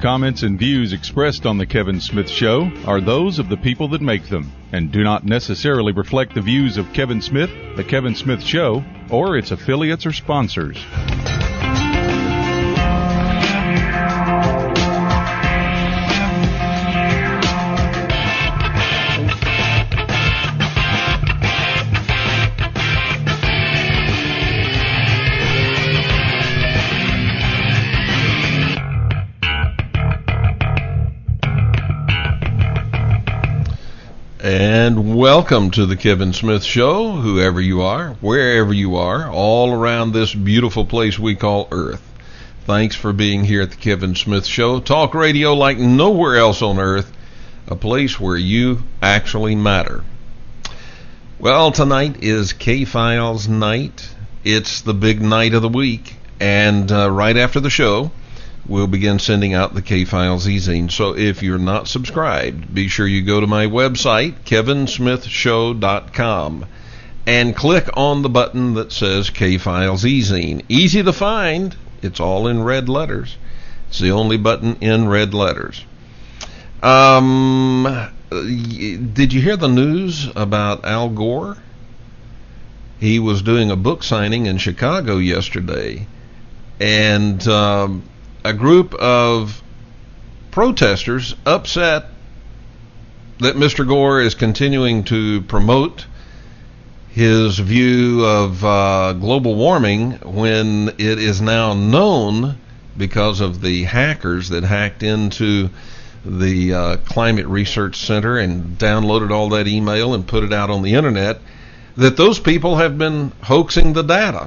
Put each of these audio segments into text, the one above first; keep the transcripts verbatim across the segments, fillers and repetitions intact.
comments, and views expressed on The Kevin Smith Show are those of the people that make them and do not necessarily reflect the views of Kevin Smith, The Kevin Smith Show, or its affiliates or sponsors. And welcome to the Kevin Smith Show, whoever you are, wherever you are, all around this beautiful place we call Earth. Thanks for being here at the Kevin Smith Show. Talk radio like nowhere else on Earth, a place where you actually matter. Well, tonight is K-Files night. It's the big night of the week, and uh, right after the show, we'll begin sending out the K-Files e-zine. So if you're not subscribed, be sure you go to my website, kevin smith show dot com, and click on the button that says K-Files e-zine. Easy to find. It's all in red letters. It's the only button in red letters. Um, did you hear the news about Al Gore? He was doing a book signing in Chicago yesterday, and um, a group of protesters upset that Mister Gore is continuing to promote his view of uh, global warming when it is now known, because of the hackers that hacked into the uh, Climate Research Center and downloaded all that email and put it out on the internet, that those people have been hoaxing the data.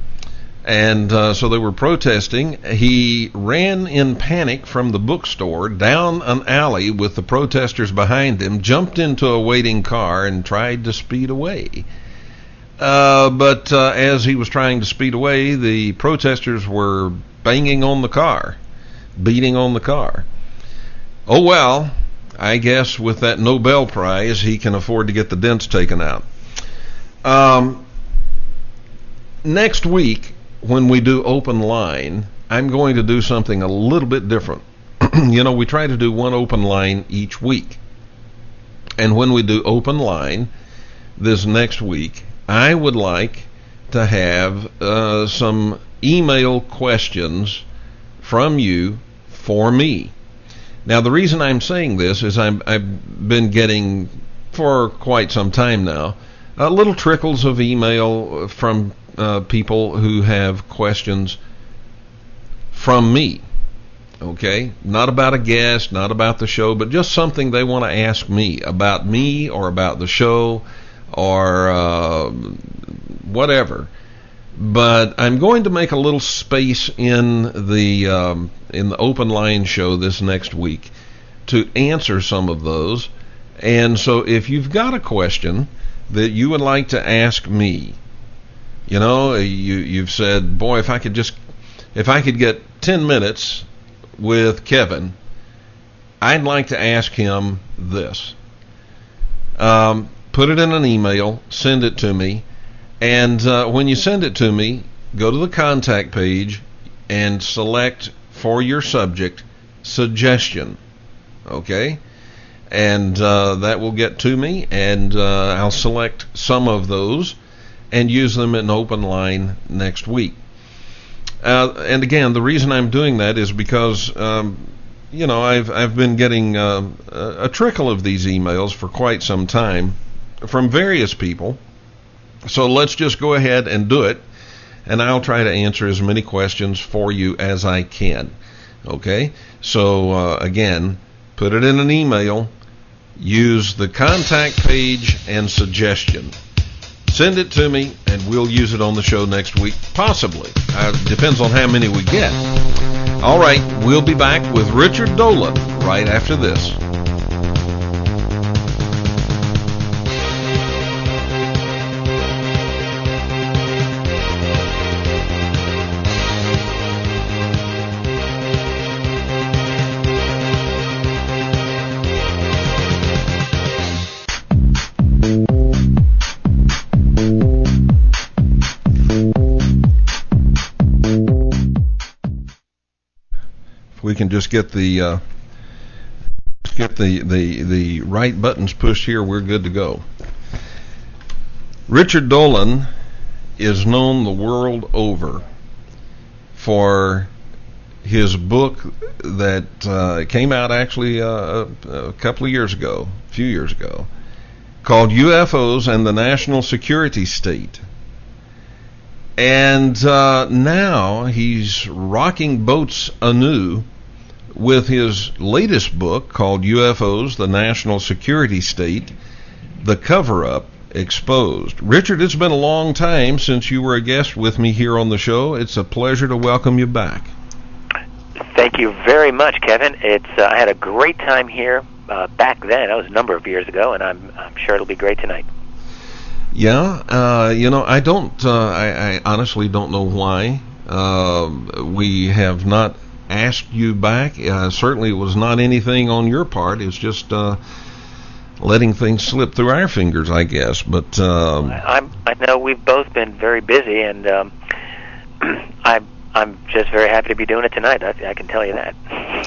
And uh, so they were protesting. He ran in panic from the bookstore down an alley with the protesters behind him, jumped into a waiting car, and tried to speed away. Uh, but uh, as he was trying to speed away, the protesters were banging on the car, beating on the car. Oh, well, I guess with that Nobel Prize, he can afford to get the dents taken out. Um, next week, when we do open line, I'm going to do something a little bit different. You know, we try to do one open line each week. And when we do open line this next week, I would like to have uh, some email questions from you for me. Now, the reason I'm saying this is I'm, I've been getting, for quite some time now, uh, little trickles of email from Uh, people who have questions from me, okay? Not about a guest, not about the show, but just something they want to ask me about me or about the show or uh, whatever. But I'm going to make a little space in the um, in the open line show this next week to answer some of those. And so if you've got a question that you would like to ask me, you know, you, you've said, boy, if I could just, if I could get ten minutes with Kevin, I'd like to ask him this. Um, put it in an email, send it to me, and uh, when you send it to me, go to the contact page and select for your subject, suggestion, okay? And uh, that will get to me, and uh, I'll select some of those and use them in open line next week. Uh, and again, the reason I'm doing that is because, um, you know, I've I've been getting uh, a trickle of these emails for quite some time from various people. So let's just go ahead and do it, and I'll try to answer as many questions for you as I can. Okay? So uh, again, put it in an email, use the contact page and suggestion. Send it to me, and we'll use it on the show next week, possibly. Uh, depends on how many we get. All right, we'll be back with Richard Dolan right after this. we can just get the uh, get the, the the right buttons pushed here, we're good to go. Richard Dolan is known the world over for his book that uh, came out actually uh, a couple of years ago, a few years ago, called U F Os and the National Security State. And uh, now he's rocking boats anew with his latest book called U F Os, the National Security State, The Cover-Up Exposed. Richard, it's been a long time since you were a guest with me here on the show. It's a pleasure to welcome you back. Thank you very much, Kevin. It's uh, I had a great time here uh, back then. That was a number of years ago, and I'm I'm sure it'll be great tonight. Yeah, uh, you know, I don't. Uh, I, I honestly don't know why uh, we have not asked you back. Uh, certainly, it was not anything on your part. It's just uh, letting things slip through our fingers, I guess. But um, I, I'm I know we've both been very busy, and um, I. I'm just very happy to be doing it tonight. I, I can tell you that.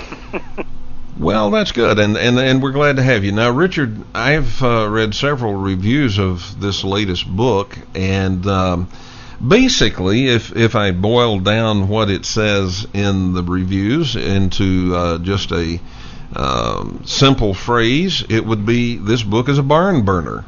Well, that's good, and, and and we're glad to have you. Now, Richard, I've uh, read several reviews of this latest book, and um, basically, if if I boil down what it says in the reviews into uh, just a um, simple phrase, it would be this book is a barn burner.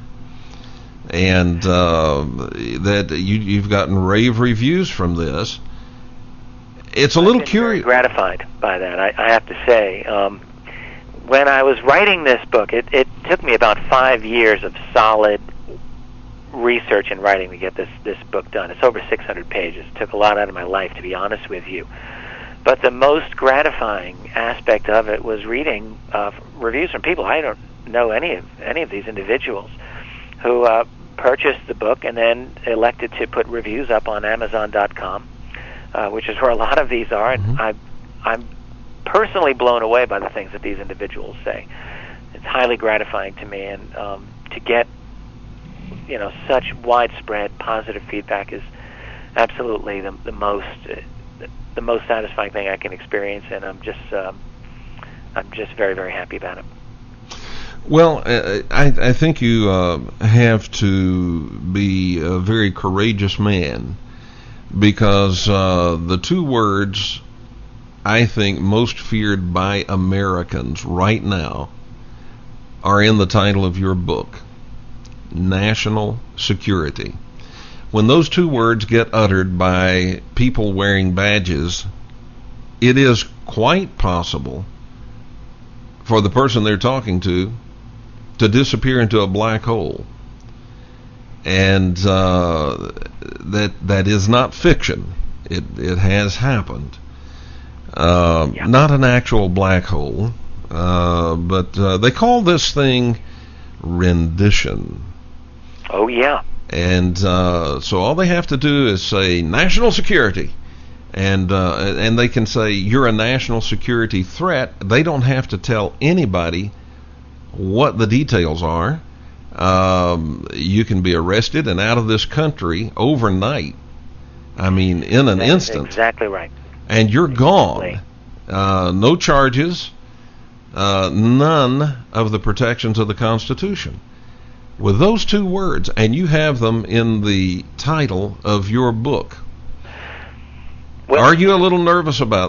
And uh, that you, you've gotten rave reviews from this. It's a little curious. Gratified by that, I, I have to say. Um, when I was writing this book, it, it took me about five years of solid research and writing to get this, this book done. It's over six hundred pages. It took a lot out of my life, to be honest with you. But the most gratifying aspect of it was reading uh, reviews from people. I don't know any of any of these individuals who uh, purchased the book and then elected to put reviews up on Amazon dot com. Uh, which is where a lot of these are, and mm-hmm. I, I'm personally blown away by the things that these individuals say. It's highly gratifying to me, and um, to get, you know, such widespread positive feedback is absolutely the, the most uh, the most satisfying thing I can experience, and I'm just um, I'm just very very happy about it. Well, I, I think you uh, have to be a very courageous man. Because uh, the two words I think most feared by Americans right now are in the title of your book, national security. When those two words get uttered by people wearing badges, it is quite possible for the person they're talking to to disappear into a black hole. And uh, that that is not fiction. It it has happened. Uh, yeah. Not an actual black hole, uh, but uh, they call this thing rendition. Oh yeah. And uh, so all they have to do is say national security, and uh, and they can say you're a national security threat. They don't have to tell anybody what the details are. Um, you can be arrested and out of this country overnight. I mean, in an That's instant. Exactly right. And you're gone. Uh, no charges, uh, none of the protections of the Constitution. With those two words, and you have them in the title of your book. Well, are you a little nervous about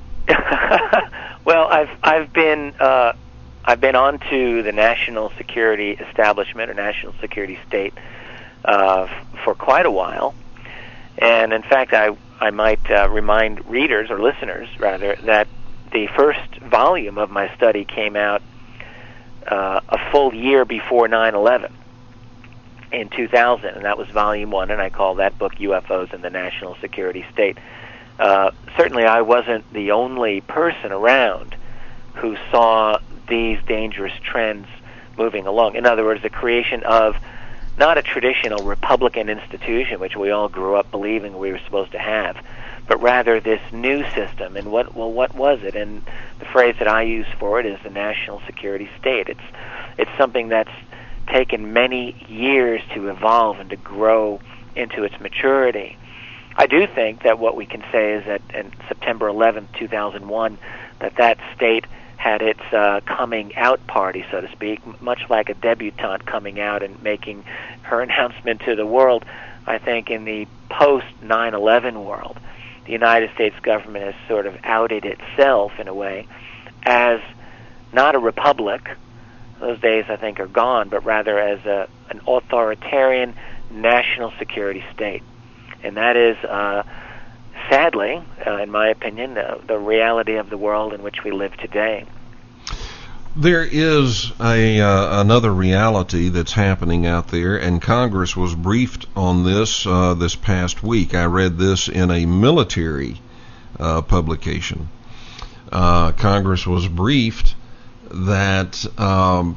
that? Well, I've I've been. Uh, I've been on to the national security establishment or national security state uh, f- for quite a while, and in fact, I I might uh, remind readers or listeners rather that the first volume of my study came out uh, a full year before nine eleven in two thousand, and that was volume one, and I call that book U F Os and the National Security State. Uh, certainly, I wasn't the only person around who saw these dangerous trends moving along. In other words, the creation of not a traditional Republican institution, which we all grew up believing we were supposed to have, but rather this new system. And what well, what was it? And the phrase that I use for it is the national security state. It's it's something that's taken many years to evolve and to grow into its maturity. I do think that what we can say is that in September eleventh, two thousand one, that that state had its uh, coming out party, so to speak, much like a debutante coming out and making her announcement to the world. I think in the post nine eleven world, the United States government has sort of outed itself in a way as not a republic. Those days, I think, are gone, but rather as a, an authoritarian national security state. And that is, uh, sadly, uh, in my opinion, uh, the reality of the world in which we live today. There is a uh, another reality that's happening out there, and Congress was briefed on this uh, this past week. I read this in a military uh, publication. Uh, Congress was briefed that um,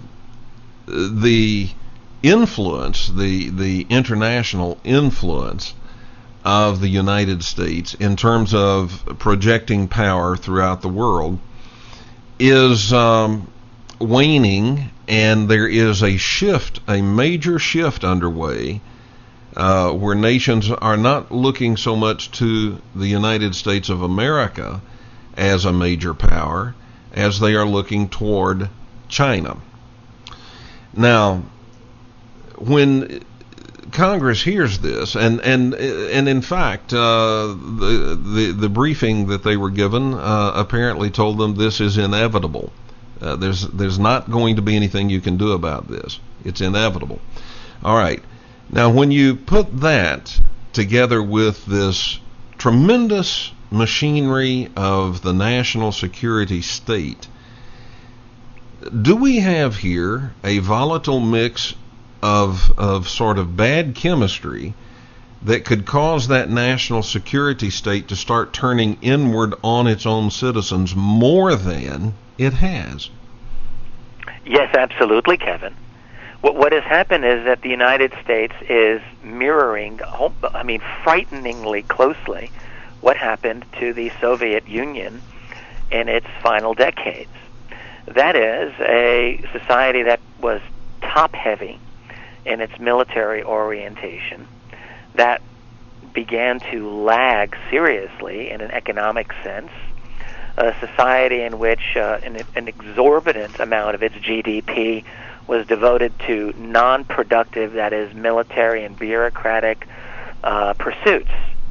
the influence, the the international influence of the United States in terms of projecting power throughout the world is um, waning, and there is a shift, a major shift underway uh, where nations are not looking so much to the United States of America as a major power as they are looking toward China. Now, when Congress hears this, and and and in fact, uh, the, the the briefing that they were given uh, apparently told them this is inevitable. Uh, there's there's not going to be anything you can do about this. It's inevitable. All right. Now, when you put that together with this tremendous machinery of the national security state, do we have here a volatile mix of of sort of bad chemistry that could cause that national security state to start turning inward on its own citizens more than it has? Yes, absolutely, Kevin. What what has happened is that the United States is mirroring, I mean, frighteningly closely what happened to the Soviet Union in its final decades. That is a society that was top-heavy in its military orientation, that began to lag seriously in an economic sense, a society in which uh, an, an exorbitant amount of its G D P was devoted to non-productive, that is, military and bureaucratic uh, pursuits.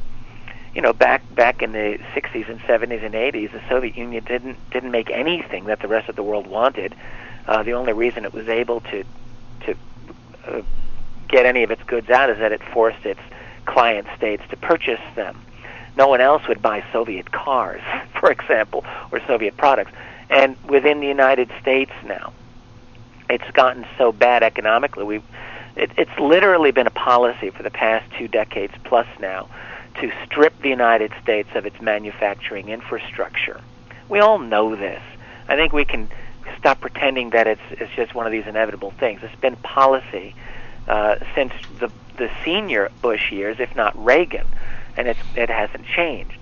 You know, back back in the sixties and seventies and eighties, the Soviet Union didn't didn't make anything that the rest of the world wanted. Uh, the only reason it was able to to uh, get any of its goods out is that it forced its client states to purchase them. No one else would buy Soviet cars, for example, or Soviet products. And within the United States now, it's gotten so bad economically. We've it, it's literally been a policy for the past two decades plus now to strip the United States of its manufacturing infrastructure. We all know this. I think we can stop pretending that it's it's just one of these inevitable things. It's been policy uh, since the the senior Bush years, if not Reagan, and it's it hasn't changed.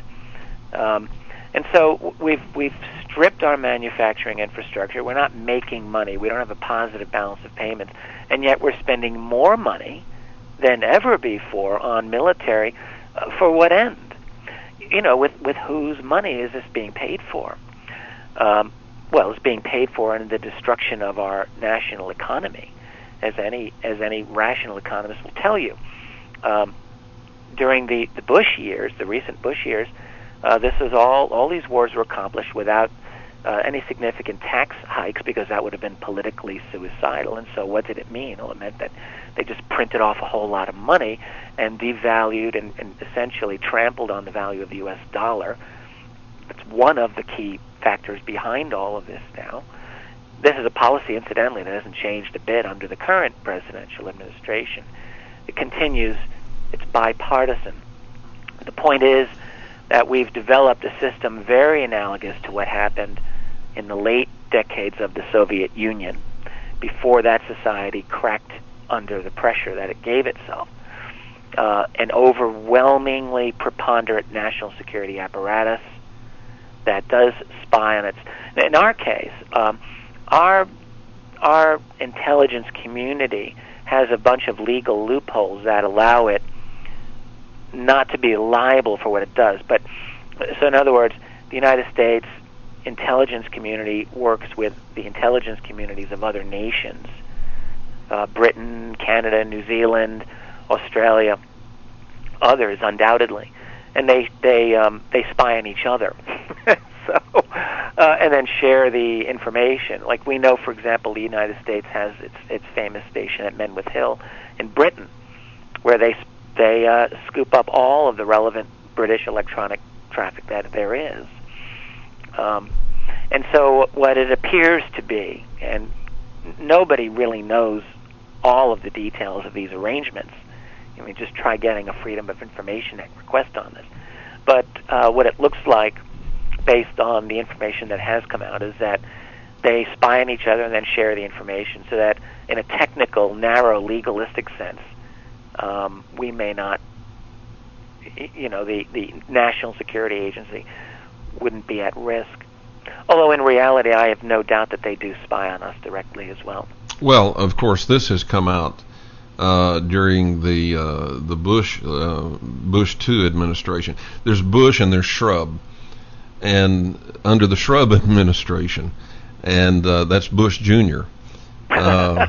Um, and so we've we've stripped our manufacturing infrastructure. We're not making money. We don't have a positive balance of payments, and yet we're spending more money than ever before on military. Uh, for what end? You know, with with whose money is this being paid for? Um, well, it's being paid for in the destruction of our national economy, as any as any rational economist will tell you. Um, during the, the Bush years, the recent Bush years, uh, this was all all these wars were accomplished without uh, any significant tax hikes, because that would have been politically suicidal. And so, what did it mean? Well, it meant that they just printed off a whole lot of money and devalued and, and essentially trampled on the value of the U S dollar. It's one of the key factors behind all of this now. This is a policy, incidentally, that hasn't changed a bit under the current presidential administration. It continues, it's bipartisan. The point is that we've developed a system very analogous to what happened in the late decades of the Soviet Union, before that society cracked under the pressure that it gave itself. Uh, an overwhelmingly preponderant national security apparatus that does spy on its. In our case, um, our our intelligence community has a bunch of legal loopholes that allow it not to be liable for what it does. But so in other words, the United States intelligence community works with the intelligence communities of other nations, uh, Britain, Canada, New Zealand, Australia, others undoubtedly, and they they um, they spy on each other, so uh, and then share the information. Like we know, for example, the United States has its its famous station at Menwith Hill in Britain, where they they uh, scoop up all of the relevant British electronic traffic that there is. Um, and so what it appears to be, and nobody really knows all of the details of these arrangements. I mean, just try getting a Freedom of Information Act request on this. But uh, what it looks like, based on the information that has come out, is that they spy on each other and then share the information, so that in a technical, narrow, legalistic sense, um, we may not, you know, the, the National Security Agency wouldn't be at risk. Although in reality, I have no doubt that they do spy on us directly as well. Well, of course, this has come out uh, during the uh, the Bush uh, Bush two administration. There's Bush and there's Shrub, and under the Shrub administration, and uh, that's Bush Junior Uh,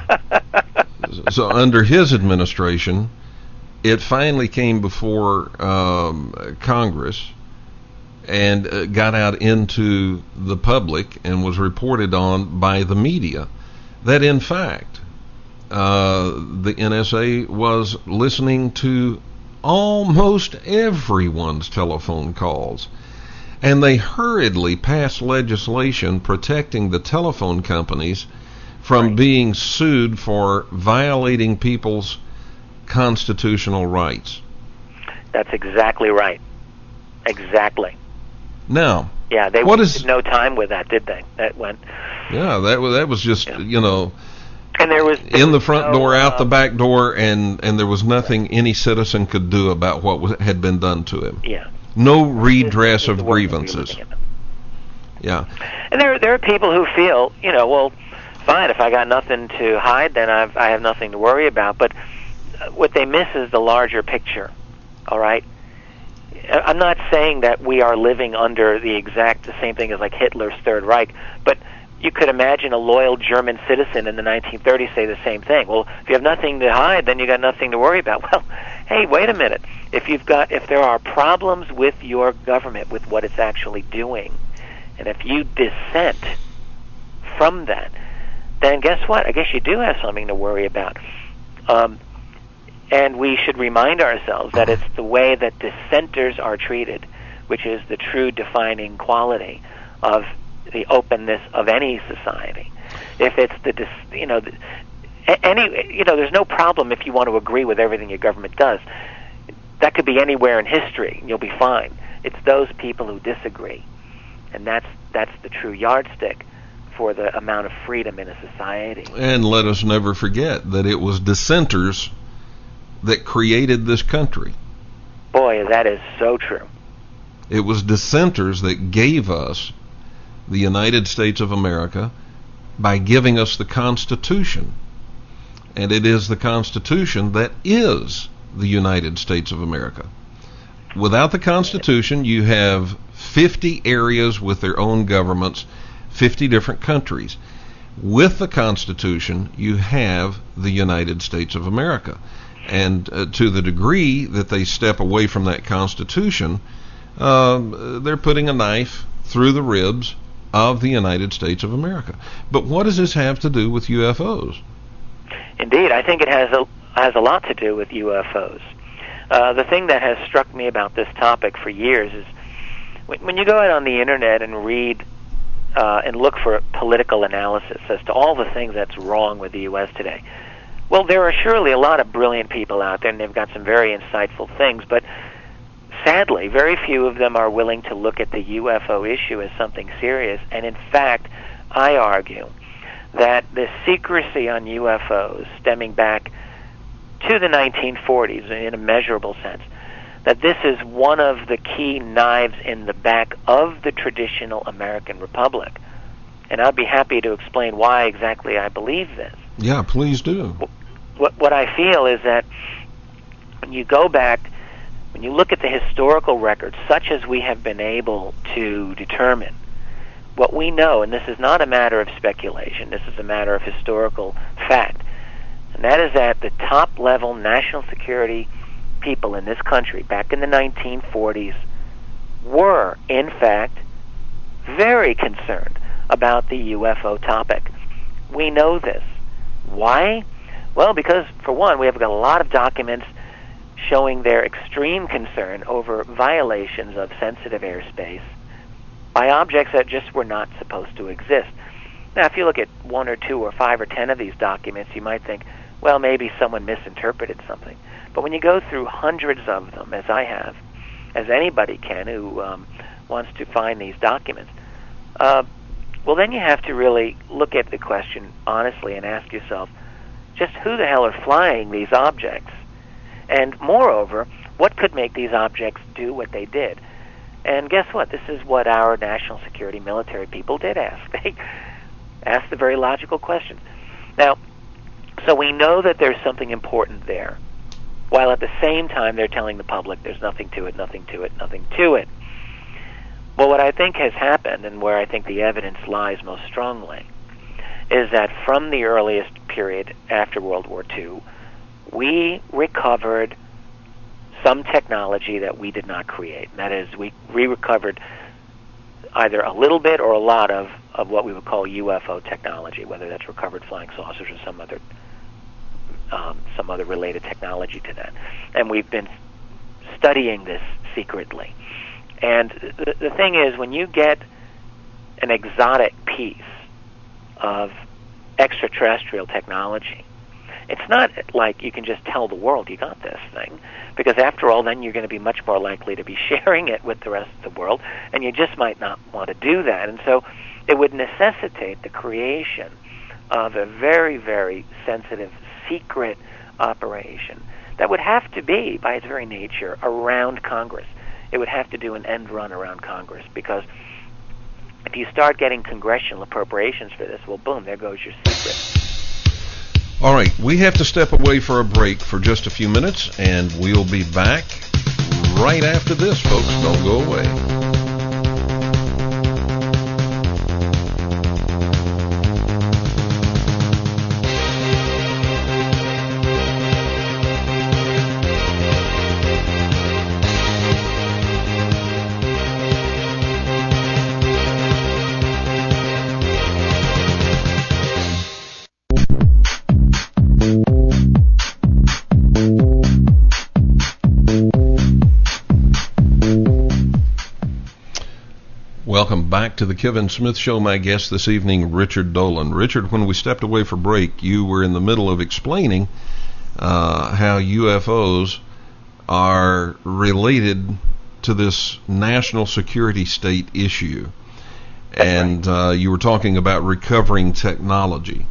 so under his administration, it finally came before um, Congress and uh, got out into the public and was reported on by the media that in fact uh, the N S A was listening to almost everyone's telephone calls, and they hurriedly passed legislation protecting the telephone companies from right. being sued for violating people's constitutional rights. That's exactly right. Exactly. Now, yeah, they what wasted is, no time with that, did they? That went. Yeah, that was that was just yeah. you know, and there was there in the was front no, door, out uh, the back door, and and there was nothing any citizen could do about what was, had been done to him. Yeah. No redress This is of the world that we grievances. live in. Yeah. And there there are people who feel, you know, well, fine, if I got nothing to hide, then I've I have nothing to worry about. But what they miss is the larger picture. All right. I'm not saying that we are living under the exact the same thing as like Hitler's Third Reich, but you could imagine a loyal German citizen in the nineteen thirties say the same thing. Well, if you have nothing to hide, then you got nothing to worry about. Well, hey, wait a minute. If you've got if there are problems with your government, with what it's actually doing, and if you dissent from that, then guess what? I guess you do have something to worry about. Um, And we should remind ourselves that it's the way that dissenters are treated, which is the true defining quality of the openness of any society. If it's the, dis, you know, the, any, you know, there's no problem if you want to agree with everything your government does. That could be anywhere in history, and you'll be fine. It's those people who disagree, and that's that's the true yardstick for the amount of freedom in a society. And let us never forget that it was dissenters that created this country. Boy, that is so true. It was dissenters that gave us the United States of America by giving us the Constitution. And it is the Constitution that is the United States of America. Without the Constitution, you have fifty areas with their own governments, fifty different countries. With the Constitution, you have the United States of America. And uh, to the degree that they step away from that Constitution, uh, they're putting a knife through the ribs of the United States of America. But what does this have to do with U F Os? Indeed, I think it has a has a lot to do with U F Os. Uh, the thing that has struck me about this topic for years is when, when you go out on the internet and read uh, and look for political analysis as to all the things that's wrong with the U S today. Well, there are surely a lot of brilliant people out there, and they've got some very insightful things, but sadly, very few of them are willing to look at the U F O issue as something serious. And in fact, I argue that the secrecy on U F Os stemming back to the nineteen forties in a measurable sense, that this is one of the key knives in the back of the traditional American Republic. And I'd be happy to explain why exactly I believe this. Yeah, please do. What what I feel is that when you go back, when when you look at the historical records, such as we have been able to determine, what we know, and this is not a matter of speculation, this is a matter of historical fact, and that is that the top-level national security people in this country back in the nineteen forties were, in fact, very concerned about the U F O topic. We know this. Why? Well, because, for one, we have got a lot of documents showing their extreme concern over violations of sensitive airspace by objects that just were not supposed to exist. Now, if you look at one or two or five or ten of these documents, you might think, well, maybe someone misinterpreted something. But when you go through hundreds of them, as I have, as anybody can who um, wants to find these documents, uh, well, then you have to really look at the question honestly and ask yourself, just who the hell are flying these objects? And moreover, what could make these objects do what they did? And guess what? This is what our national security military people did ask. They asked the very logical questions. Now, so we know that there's something important there, while at the same time they're telling the public there's nothing to it, nothing to it, nothing to it. Well, what I think has happened, and where I think the evidence lies most strongly, is that from the earliest period after World War Two, we recovered some technology that we did not create. And that is, we, we recovered either a little bit or a lot of, of what we would call U F O technology, whether that's recovered flying saucers or some other um, some other related technology to that. And we've been studying this secretly. And the, the thing is, when you get an exotic piece of extraterrestrial technology, it's not like you can just tell the world you got this thing, because after all, then you're going to be much more likely to be sharing it with the rest of the world, and you just might not want to do that. And so it would necessitate the creation of a very, very sensitive, secret operation that would have to be, by its very nature, around Congress. It would have to do an end run around Congress, because if you start getting congressional appropriations for this, well, boom, there goes your secret. All right, we have to step away for a break for just a few minutes, and we'll be back right after this, folks. Don't go away. Welcome back to the Kevin Smith Show. My guest this evening, Richard Dolan. Richard, when we stepped away for break, you were in the middle of explaining uh, how U F Os are related to this national security state issue. That's and right. uh, you were talking about recovering technology.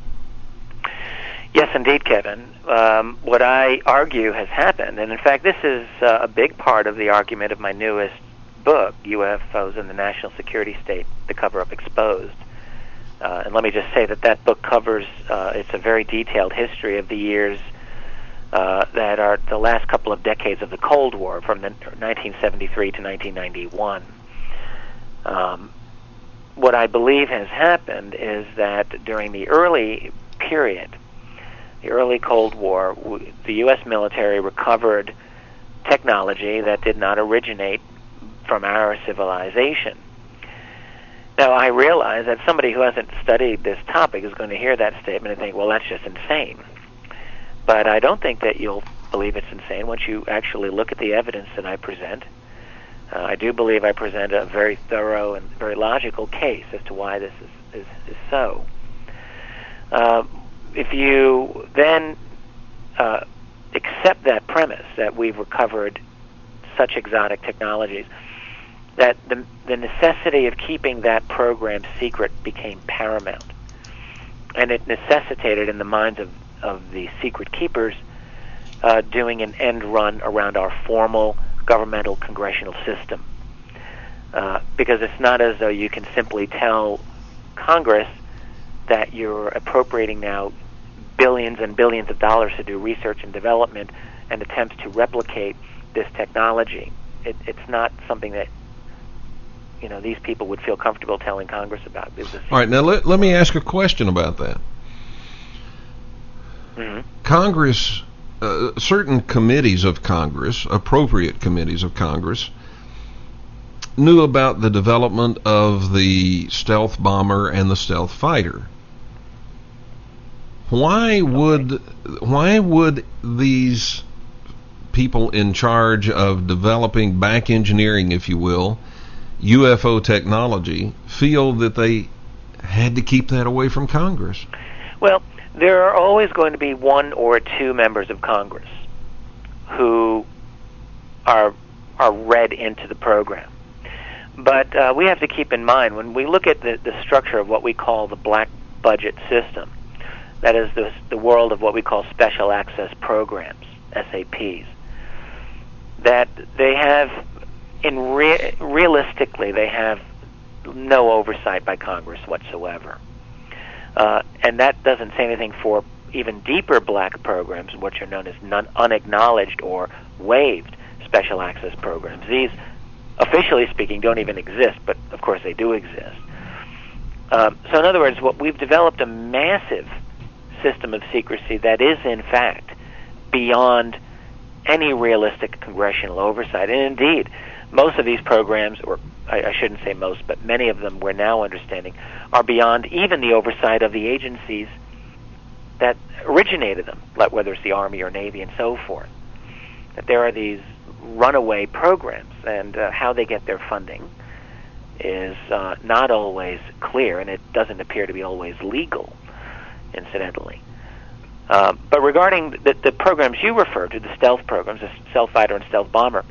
Yes, indeed, Kevin. Um, what I argue has happened, and in fact this is uh, a big part of the argument of my newest book, U F Os and the National Security State, The Cover-Up Exposed. Uh, and let me just say that that book covers, uh, it's a very detailed history of the years uh, that are the last couple of decades of the Cold War, from the nineteen seventy-three to nineteen ninety-one. Um, what I believe has happened is that during the early period, the early Cold War, w- the U S military recovered technology that did not originate from our civilization. Now, I realize that somebody who hasn't studied this topic is going to hear that statement and think, well, that's just insane. But I don't think that you'll believe it's insane once you actually look at the evidence that I present. Uh, I do believe I present a very thorough and very logical case as to why this is, is, is so. Uh, if you then uh, accept that premise that we've recovered such exotic technologies, that the, the necessity of keeping that program secret became paramount. And it necessitated, in the minds of, of the secret keepers, uh, doing an end run around our formal governmental congressional system. Uh, because it's not as though you can simply tell Congress that you're appropriating now billions and billions of dollars to do research and development and attempts to replicate this technology. It, it's not something that, you know, these people would feel comfortable telling Congress about. All right, now let, let me ask a question about that. Mm-hmm. Congress, uh, certain committees of Congress, appropriate committees of Congress, knew about the development of the stealth bomber and the stealth fighter. Why would why would these people in charge of developing, back engineering, if you will, U F O technology, feel that they had to keep that away from Congress? Well, there are always going to be one or two members of Congress who are are read into the program. But uh, we have to keep in mind, when we look at the, the structure of what we call the black budget system, that is the, the world of what we call special access programs, S A Ps, that they have, in re- realistically, they have no oversight by Congress whatsoever. Uh, and that doesn't say anything for even deeper black programs, which are known as non- unacknowledged or waived special access programs. These, officially speaking, don't even exist, but of course they do exist. Um, so in other words, what we've developed a massive system of secrecy that is, in fact, beyond any realistic congressional oversight. And indeed, most of these programs, or I, I shouldn't say most, but many of them, we're now understanding, are beyond even the oversight of the agencies that originated them, like whether it's the Army or Navy and so forth. That there are these runaway programs, and uh, how they get their funding is uh, not always clear, and it doesn't appear to be always legal, incidentally. Uh, but regarding the, the programs you refer to, the stealth programs, the stealth fighter and stealth bomber,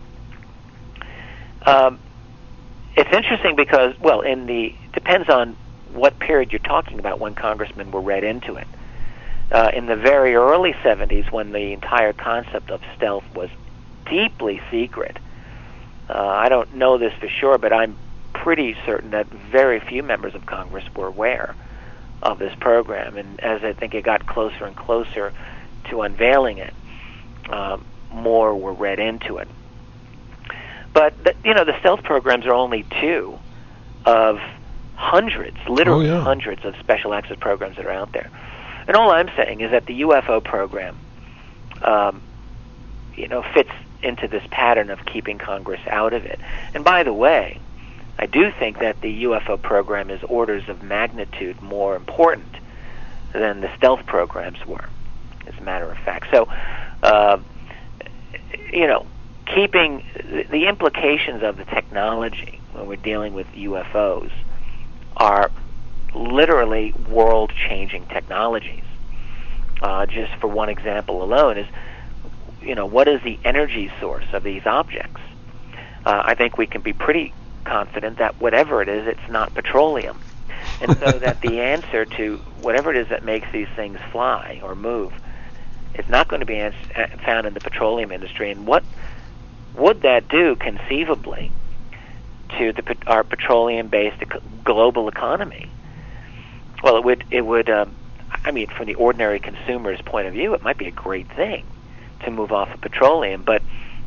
um, it's interesting because, well, in the depends on what period you're talking about when congressmen were read into it. Uh, in the very early seventies, when the entire concept of stealth was deeply secret, uh, I don't know this for sure, but I'm pretty certain that very few members of Congress were aware of this program. And as I think it got closer and closer to unveiling it, um, more were read into it. But, the, you know, the stealth programs are only two of hundreds, literally oh, yeah. hundreds of special access programs that are out there. And all I'm saying is that the U F O program, um, you know, fits into this pattern of keeping Congress out of it. And by the way, I do think that the U F O program is orders of magnitude more important than the stealth programs were, as a matter of fact. So, uh, you know, keeping the implications of the technology when we're dealing with U F Os are literally world-changing technologies. Uh, just for one example alone is, you know, what is the energy source of these objects? Uh, I think we can be pretty confident that whatever it is, it's not petroleum. And so that the answer to whatever it is that makes these things fly or move is not going to be ans- found in the petroleum industry. And what would that do conceivably to the, our petroleum-based ec- global economy? Well, it would, it would um, I mean, from the ordinary consumer's point of view, it might be a great thing to move off of petroleum, but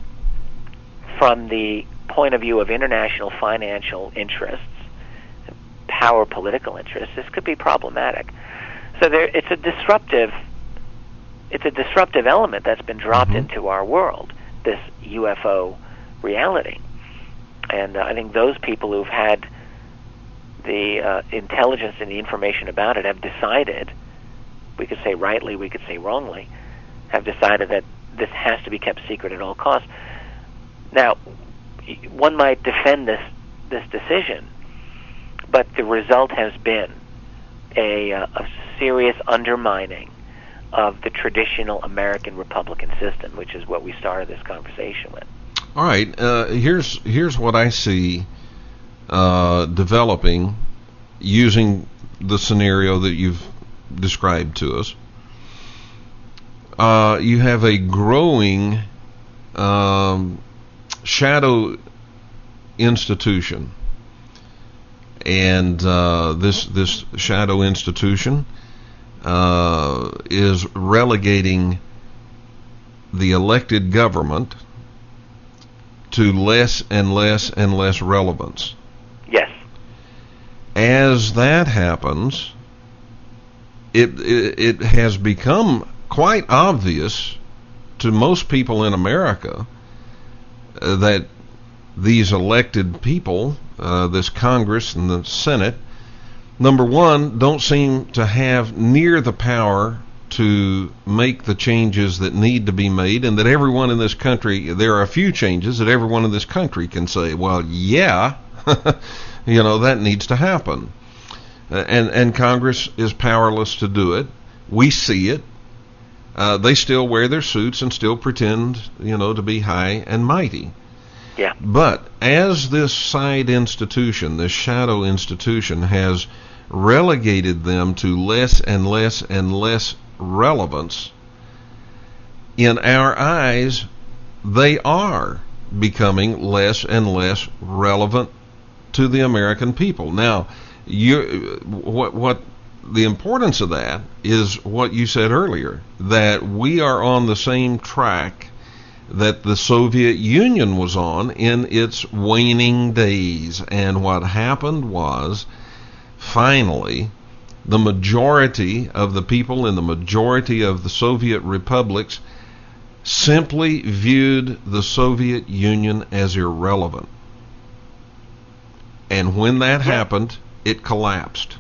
from the point of view of international financial interests, power political interests, this could be problematic. So there, it's a disruptive, it's a disruptive element that's been dropped mm-hmm. into our world, this U F O reality. And uh, I think those people who've had the uh, intelligence and the information about it have decided, we could say rightly, we could say wrongly, have decided that this has to be kept secret at all costs. Now, one might defend this this decision, but the result has been a, uh, a serious undermining of the traditional American Republican system, which is what we started this conversation with. All right, uh, here's here's what I see uh, developing using the scenario that you've described to us. Uh, you have a growing um, shadow institution, and uh, this this shadow institution uh, is relegating the elected government to less and less and less relevance. Yes. As that happens, it, it it has become quite obvious to most people in America uh, that these elected people, uh, this Congress and the Senate, number one, don't seem to have near the power to make the changes that need to be made, and that everyone in this country, there are a few changes that everyone in this country can say, well, yeah, you know, that needs to happen. Uh, and, and Congress is powerless to do it. We see it. Uh, they still wear their suits and still pretend, you know, to be high and mighty. Yeah. But as this side institution, this shadow institution, has relegated them to less and less and less relevance, in our eyes, they are becoming less and less relevant to the American people. Now, you, what, what the importance of that is what you said earlier, that we are on the same track that the Soviet Union was on in its waning days. And what happened was, finally, the majority of the people in the majority of the Soviet republics simply viewed the Soviet Union as irrelevant. And when that happened, it collapsed.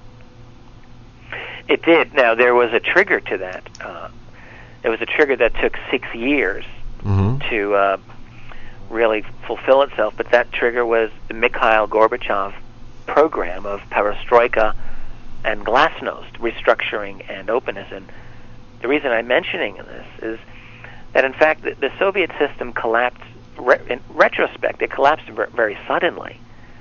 It did. Now, there was a trigger to that. Uh, there was a trigger that took six years mm-hmm. to uh, really fulfill itself, but that trigger was the Mikhail Gorbachev program of perestroika and glasnost, restructuring and openness. And the reason I'm mentioning this is that, in fact, the, the Soviet system collapsed, re- in retrospect, it collapsed very suddenly.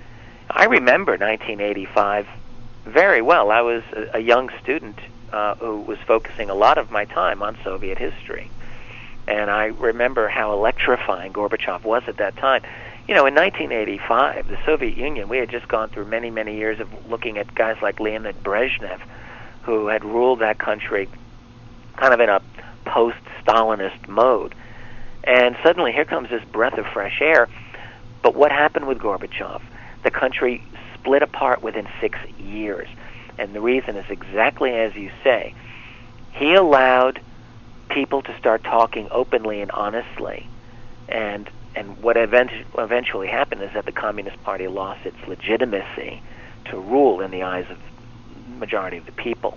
I remember nineteen eighty-five very well. I was a, a young student uh, who was focusing a lot of my time on Soviet history. And I remember how electrifying Gorbachev was at that time. You know, in nineteen eighty-five, the Soviet Union, we had just gone through many, many years of looking at guys like Leonid Brezhnev, who had ruled that country kind of in a post-Stalinist mode. And suddenly here comes this breath of fresh air. But what happened with Gorbachev? The country split apart within six years. And the reason is exactly as you say. He allowed people to start talking openly and honestly. And and what event- eventually happened is that the Communist Party lost its legitimacy to rule in the eyes of the majority of the people.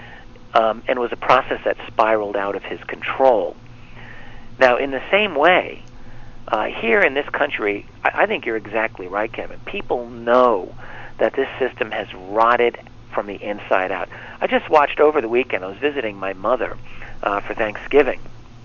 Um, and it was a process that spiraled out of his control. Now, in the same way, uh, here in this country, I, I think you're exactly right, Kevin. People know that this system has rotted from the inside out. I just watched over the weekend, I was visiting my mother uh, for Thanksgiving,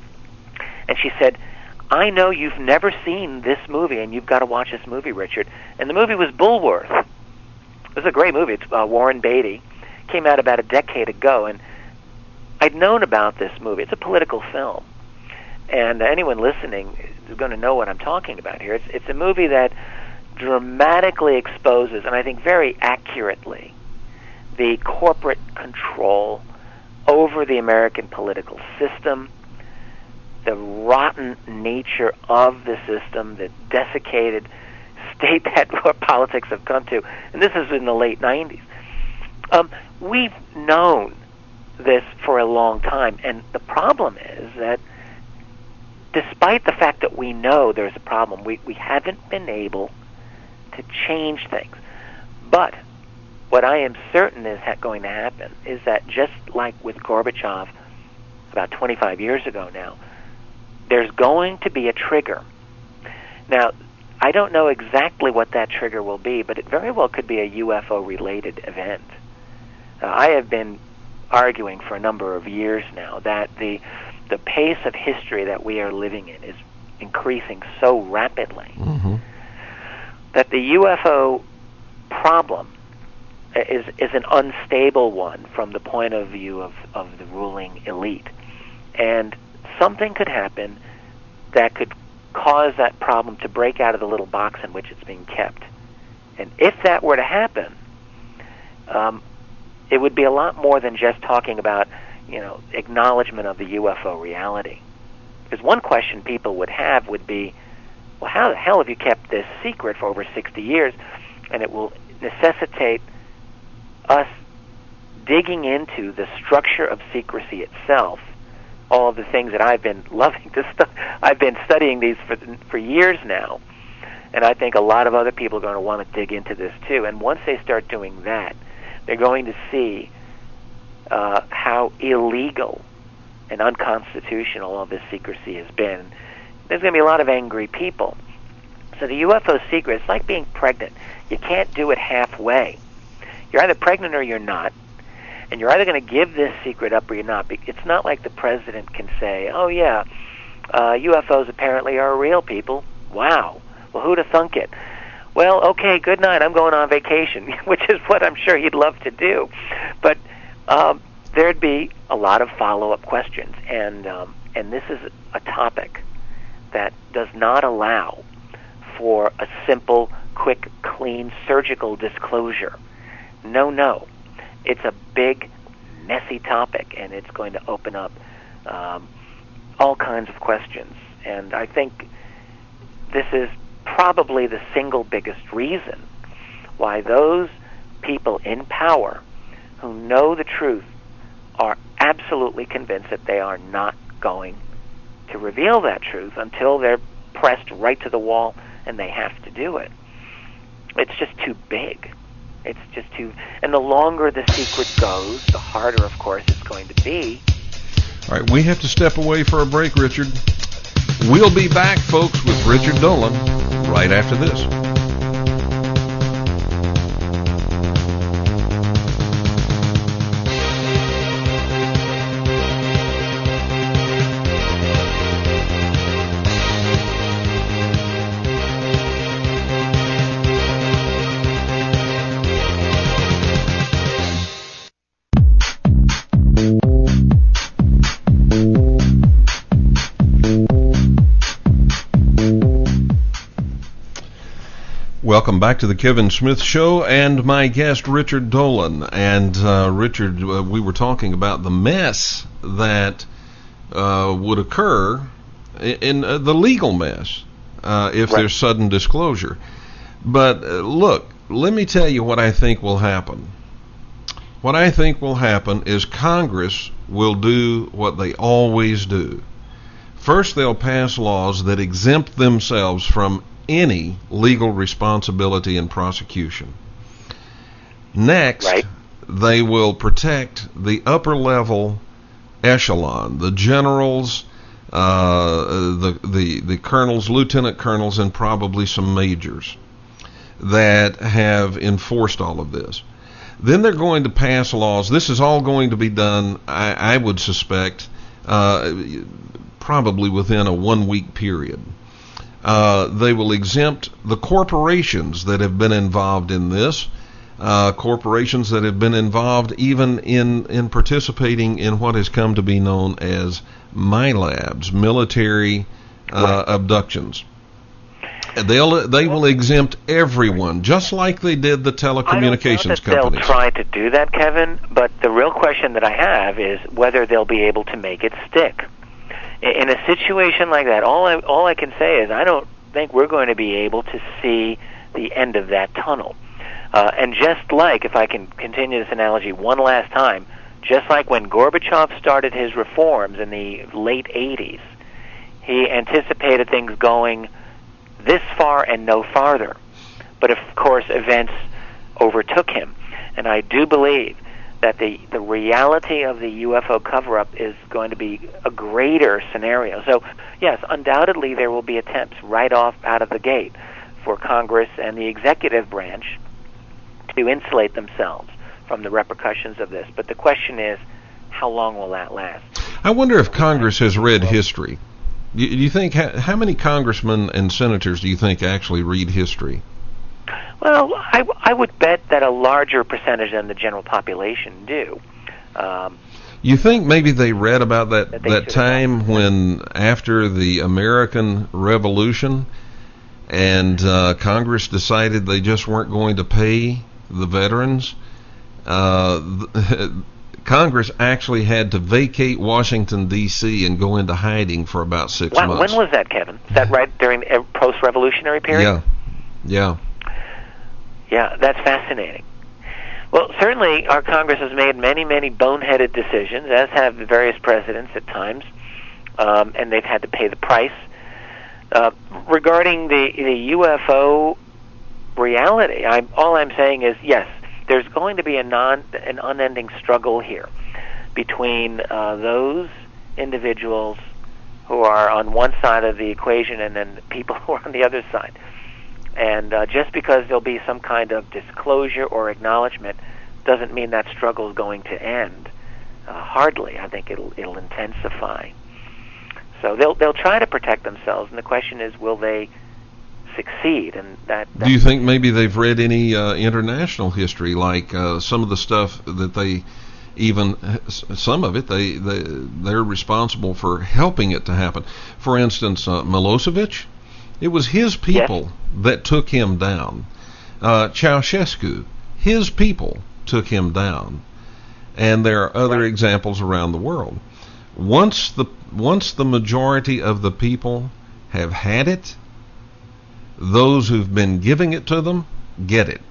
and she said, I know you've never seen this movie, and you've got to watch this movie, Richard. And the movie was Bulworth. It was a great movie. It's uh, Warren Beatty. Came out about a decade ago, and I'd known about this movie. It's a political film. And anyone listening is going to know what I'm talking about here. It's, it's a movie that dramatically exposes, and I think very accurately, the corporate control over the American political system, the rotten nature of the system, the desiccated state that politics have come to. And this is in the late nineties. Um, we've known this for a long time, and the problem is that despite the fact that we know there's a problem, we, we haven't been able to change things. But what I am certain is ha- going to happen is that just like with Gorbachev about twenty-five years ago now, there's going to be a trigger. Now, I don't know exactly what that trigger will be, but it very well could be a U F O-related event. Uh, I have been arguing for a number of years now that the the pace of history that we are living in is increasing so rapidly mm-hmm. that the U F O problem is is an unstable one from the point of view of, of the ruling elite. And something could happen that could cause that problem to break out of the little box in which it's being kept. And if that were to happen, um, it would be a lot more than just talking about, you know, acknowledgement of the U F O reality. Because one question people would have would be, well, how the hell have you kept this secret for over sixty years? And it will necessitate us digging into the structure of secrecy itself, all of the things that I've been loving to stu- I've been studying these for for years now, and I think a lot of other people are going to want to dig into this too. And once they start doing that, they're going to see uh, how illegal and unconstitutional all this secrecy has been. There's going to be a lot of angry people. So the U F O secret, it's like being pregnant. You can't do it halfway. You're either pregnant or you're not. And you're either going to give this secret up or you're not. It's not like the president can say, oh, yeah, uh, U F Os apparently are real, people. Wow. Well, who'd have thunk it? Well, okay, good night. I'm going on vacation, which is what I'm sure he'd love to do. But um, there'd be a lot of follow-up questions. And, um, and this is a topic that does not allow for a simple, quick, clean, surgical disclosure. No, no. It's a big, messy topic, and it's going to open up um, all kinds of questions. And I think this is probably the single biggest reason why those people in power who know the truth are absolutely convinced that they are not going to reveal that truth until they're pressed right to the wall and they have to do it. It's just too big. It's just too... And the longer the secret goes, the harder, of course, it's going to be. All right, we have to step away for a break, Richard. We'll be back, folks, with Richard Dolan right after this. Welcome back to the Kevin Smith Show and my guest, Richard Dolan. And uh, Richard, uh, we were talking about the mess that uh, would occur in, in uh, the legal mess uh, if right. there's sudden disclosure. But uh, look, let me tell you what I think will happen. What I think will happen is Congress will do what they always do. First, they'll pass laws that exempt themselves from any legal responsibility in prosecution. Next, right. they will protect the upper level echelon, the generals, uh, the, the, the colonels, lieutenant colonels, and probably some majors that have enforced all of this. Then they're going to pass laws. This is all going to be done, I, I would suspect, uh, probably within a one-week period. Uh, they will exempt the corporations that have been involved in this, uh, corporations that have been involved even in, in participating in what has come to be known as MILABs, military uh, right. abductions. They'll they will exempt everyone, just like they did the telecommunications I don't know that companies. They'll try to do that, Kevin, but the real question that I have is whether they'll be able to make it stick. In a situation like that, all I, all I can say is I don't think we're going to be able to see the end of that tunnel. Uh, and just like, if I can continue this analogy one last time, just like when Gorbachev started his reforms in the late eighties, he anticipated things going this far and no farther. But of course, events overtook him. And I do believe that the, the reality of the U F O cover-up is going to be a greater scenario. So, yes, undoubtedly there will be attempts right off out of the gate for Congress and the executive branch to insulate themselves from the repercussions of this. But the question is, how long will that last? I wonder if Congress has read history. Do you think, how many congressmen and senators do you think actually read history? Well, I, I would bet that a larger percentage than the general population do. Um, you think maybe they read about that, that, that time when, after the American Revolution, and uh, Congress decided they just weren't going to pay the veterans? Uh, Congress actually had to vacate Washington, D C and go into hiding for about six wow, months. When was that, Kevin? Is that right during the post-revolutionary period? Yeah, yeah. Yeah, that's fascinating. Well, certainly our Congress has made many, many boneheaded decisions, as have the various presidents at times, um, and they've had to pay the price. Uh, regarding the, the U F O reality, I'm, all I'm saying is, yes, there's going to be a non, an unending struggle here between uh, those individuals who are on one side of the equation and then people who are on the other side. And uh, just because there'll be some kind of disclosure or acknowledgement doesn't mean that struggle is going to end. Uh, hardly. I think it'll it'll intensify. So they'll they'll try to protect themselves, and the question is, will they succeed? And that. Do you think maybe they've read any uh, international history, like uh, some of the stuff that they even some of it they they they're responsible for helping it to happen? For instance, uh, Milosevic. It was his people yes. that took him down. Uh, Ceausescu, his people took him down. And there are other right. examples around the world. Once the once the majority of the people have had it, those who've been giving it to them get it.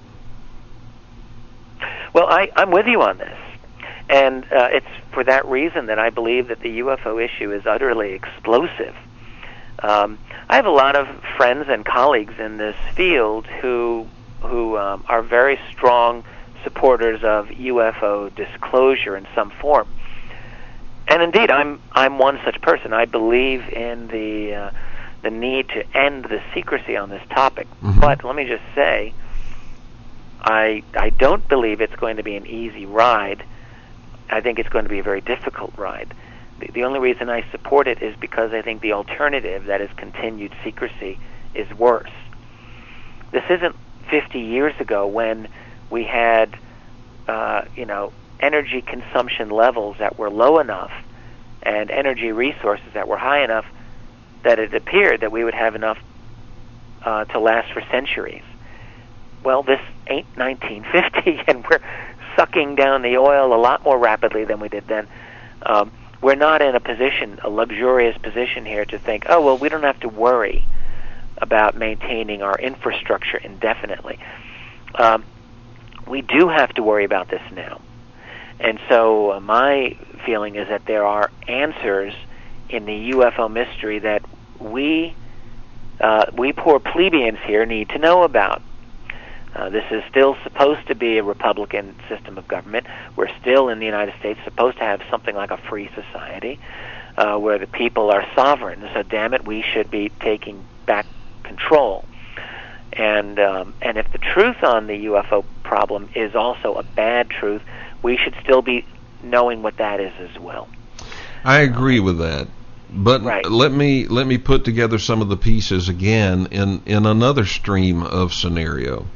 Well, I, I'm with you on this. And uh, it's for that reason that I believe that the U F O issue is utterly explosive. Um, I have a lot of friends and colleagues in this field who who um, are very strong supporters of U F O disclosure in some form, and indeed, I'm I'm one such person. I believe in the uh, the need to end the secrecy on this topic. Mm-hmm. But let me just say, I I don't believe it's going to be an easy ride. I think it's going to be a very difficult ride. The, the only reason I support it is because I think the alternative, that is continued secrecy, is worse. This isn't fifty years ago when we had, uh, you know, energy consumption levels that were low enough and energy resources that were high enough that it appeared that we would have enough uh, to last for centuries. Well, this ain't nineteen fifty, and we're sucking down the oil a lot more rapidly than we did then. Um, we're not in a position, a luxurious position here to think, oh, well, we don't have to worry about maintaining our infrastructure indefinitely. Um, we do have to worry about this now. And so uh, my feeling is that there are answers in the U F O mystery that we, uh, we poor plebeians here need to know about. Uh, this is still supposed to be a Republican system of government. We're still in the United States supposed to have something like a free society uh, where the people are sovereign. So, damn it, we should be taking back control. And um, and if the truth on the U F O problem is also a bad truth, we should still be knowing what that is as well. I agree with that. But right. let me let me put together some of the pieces again in, in another stream of scenario.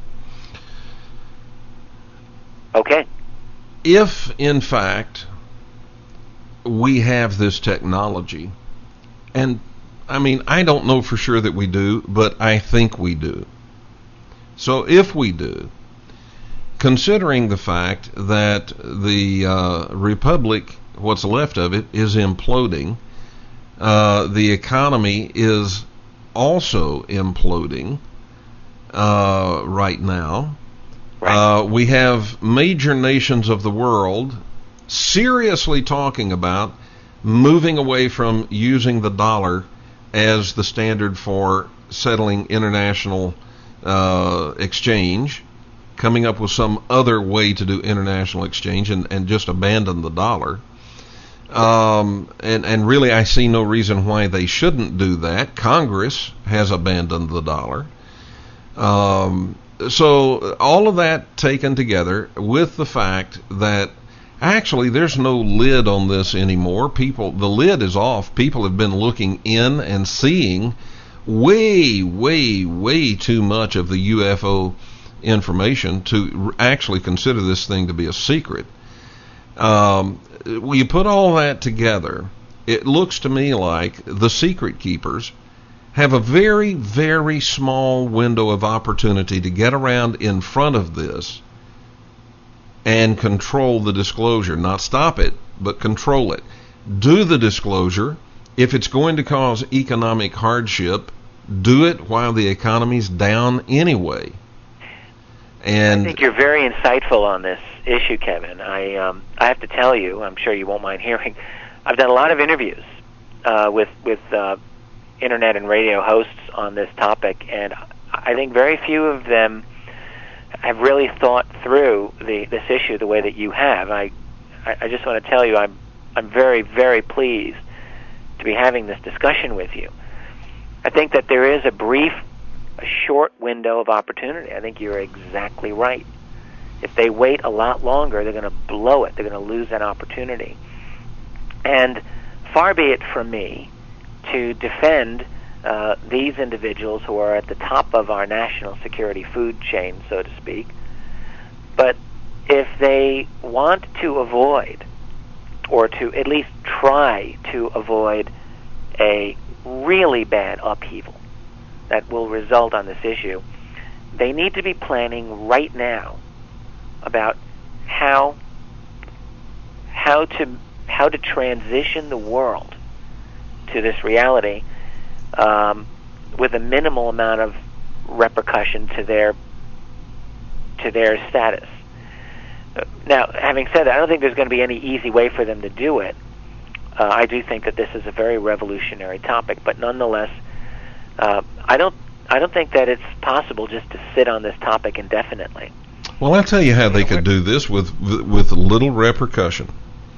Okay. If, in fact, we have this technology, and I mean, I don't know for sure that we do, but I think we do. So if we do, considering the fact that the uh, Republic, what's left of it, is imploding, uh, the economy is also imploding uh, right now. Right. Uh, we have major nations of the world seriously talking about moving away from using the dollar as the standard for settling international uh, exchange, coming up with some other way to do international exchange and, and just abandon the dollar. Um, and, and really, I see no reason why they shouldn't do that. Congress has abandoned the dollar. Um, so all of that taken together with the fact that actually there's no lid on this anymore. People, the lid is off. People have been looking in and seeing way, way, way too much of the U F O information to actually consider this thing to be a secret. Um, when you put all that together, it looks to me like the secret keepers have a very, very small window of opportunity to get around in front of this and control the disclosure. Not stop it, but control it. Do the disclosure. If it's going to cause economic hardship, do it while the economy's down anyway. And I think you're very insightful on this issue, Kevin. I um, I have to tell you, I'm sure you won't mind hearing, I've done a lot of interviews uh, with with uh, internet and radio hosts on this topic, and I think very few of them have really thought through the this issue the way that you have. I I just want to tell you, I'm I'm very very pleased to be having this discussion with you. I think that there is a brief, a short window of opportunity. I think you're exactly right. If they wait a lot longer, they're going to blow it. They're going to lose that opportunity. And far be it from me to defend uh, these individuals who are at the top of our national security food chain, so to speak. But if they want to avoid, or to at least try to avoid, a really bad upheaval that will result on this issue, they need to be planning right now about how how to how to transition the world to this reality um, with a minimal amount of repercussion to their to their status. Now, having said that, I don't think there's going to be any easy way for them to do it. Uh, I do think that this is a very revolutionary topic, but nonetheless, uh, I don't I don't think that it's possible just to sit on this topic indefinitely. Well, I'll tell you how they could do this with with little repercussion.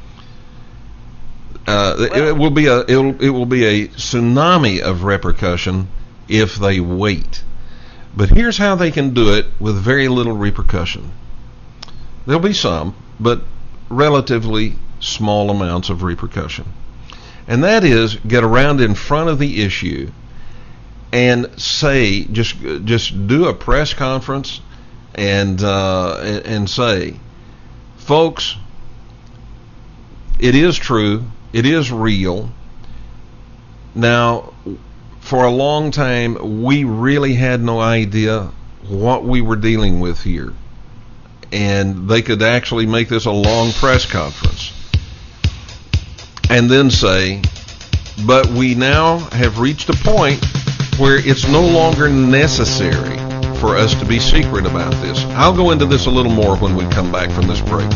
Uh, well, it will be a it will, it will be a tsunami of repercussion if they wait. But here's how they can do it with very little repercussion. There'll be some, but relatively small amounts of repercussion. And that is, get around in front of the issue and say, just just do a press conference and uh, and say, folks, it is true, it is real. Now, for a long time, we really had no idea what we were dealing with here. And they could actually make this a long press conference and then say, but we now have reached a point where it's no longer necessary for us to be secret about this. I'll go into this a little more when we come back from this break.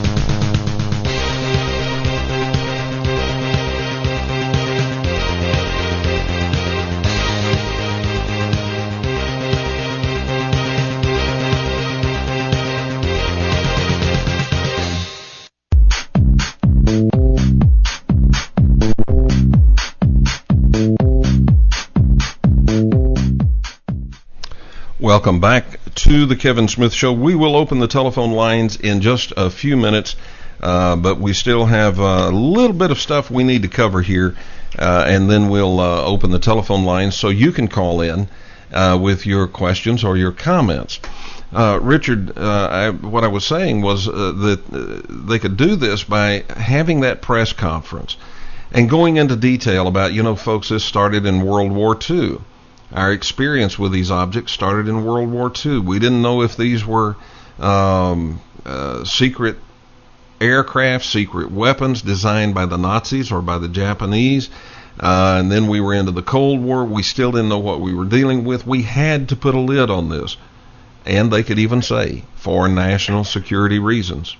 Welcome back to the Kevin Smith Show. We will open the telephone lines in just a few minutes, uh, but we still have a little bit of stuff we need to cover here, uh, and then we'll uh, open the telephone lines so you can call in uh, with your questions or your comments. Uh, Richard, uh, I, what I was saying was uh, that uh, they could do this by having that press conference and going into detail about, you know, folks, this started in World War Two. Our experience with these objects started in World War Two. We didn't know if these were um, uh, secret aircraft, secret weapons designed by the Nazis or by the Japanese. Uh, and then we were into the Cold War. We still didn't know what we were dealing with. We had to put a lid on this. And they could even say, for national security reasons.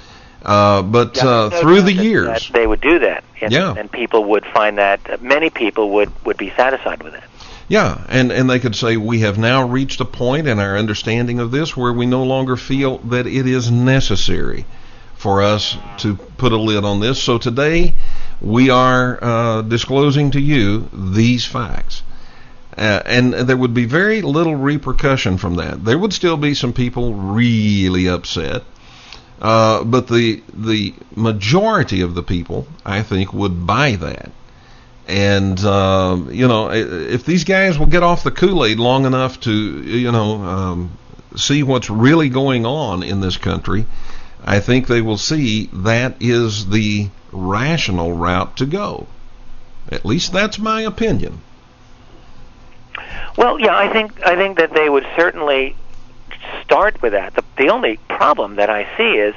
Uh, but yeah, uh, no through the that, years... That they would do that. And, yeah. and people would find that, many people would, would be satisfied with it. Yeah, and, and they could say, we have now reached a point in our understanding of this where we no longer feel that it is necessary for us to put a lid on this. So today, we are uh, disclosing to you these facts. Uh, and there would be very little repercussion from that. There would still be some people really upset. Uh, but the the majority of the people, I think, would buy that. And, uh, you know, if these guys will get off the Kool-Aid long enough to, you know, um, see what's really going on in this country, I think they will see that is the rational route to go. At least that's my opinion. Well, yeah, I think I think that they would certainly start with that. The, the only problem that I see is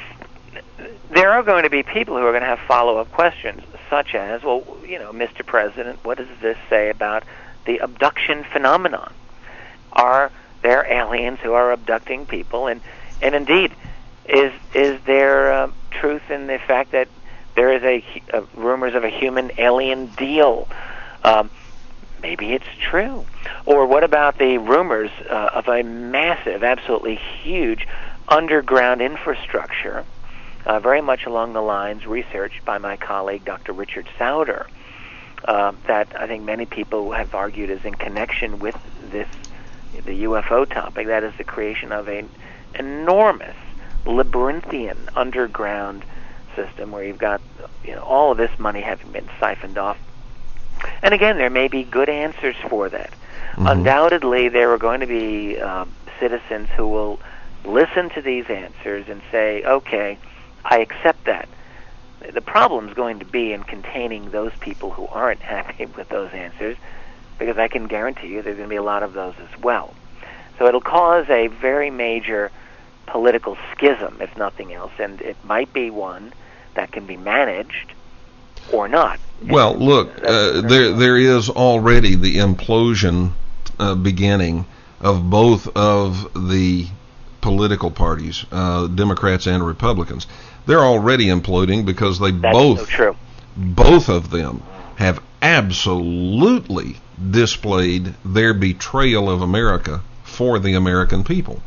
there are going to be people who are going to have follow-up questions, such as, well, you know, Mister President, what does this say about the abduction phenomenon? Are there aliens who are abducting people? And, and indeed, is is there uh, truth in the fact that there is a, a rumors of a human-alien deal? Um, maybe it's true. Or what about the rumors uh, of a massive, absolutely huge underground infrastructure, uh, very much along the lines researched by my colleague, Doctor Richard Sauder, uh, that I think many people have argued is in connection with this, the U F O topic, that is the creation of an enormous labyrinthian underground system where you've got, you know, all of this money having been siphoned off. And again, there may be good answers for that. Mm-hmm. Undoubtedly, there are going to be um, citizens who will listen to these answers and say, okay, I accept that. The problem is going to be in containing those people who aren't happy with those answers, because I can guarantee you there's going to be a lot of those as well. So it'll cause a very major political schism, if nothing else, and it might be one that can be managed or not. Well, look, uh, there there is already the implosion uh, beginning of both of the political parties, uh, Democrats and Republicans. They're already imploding because they That's both, so true. both of them have absolutely displayed their betrayal of America for the American people.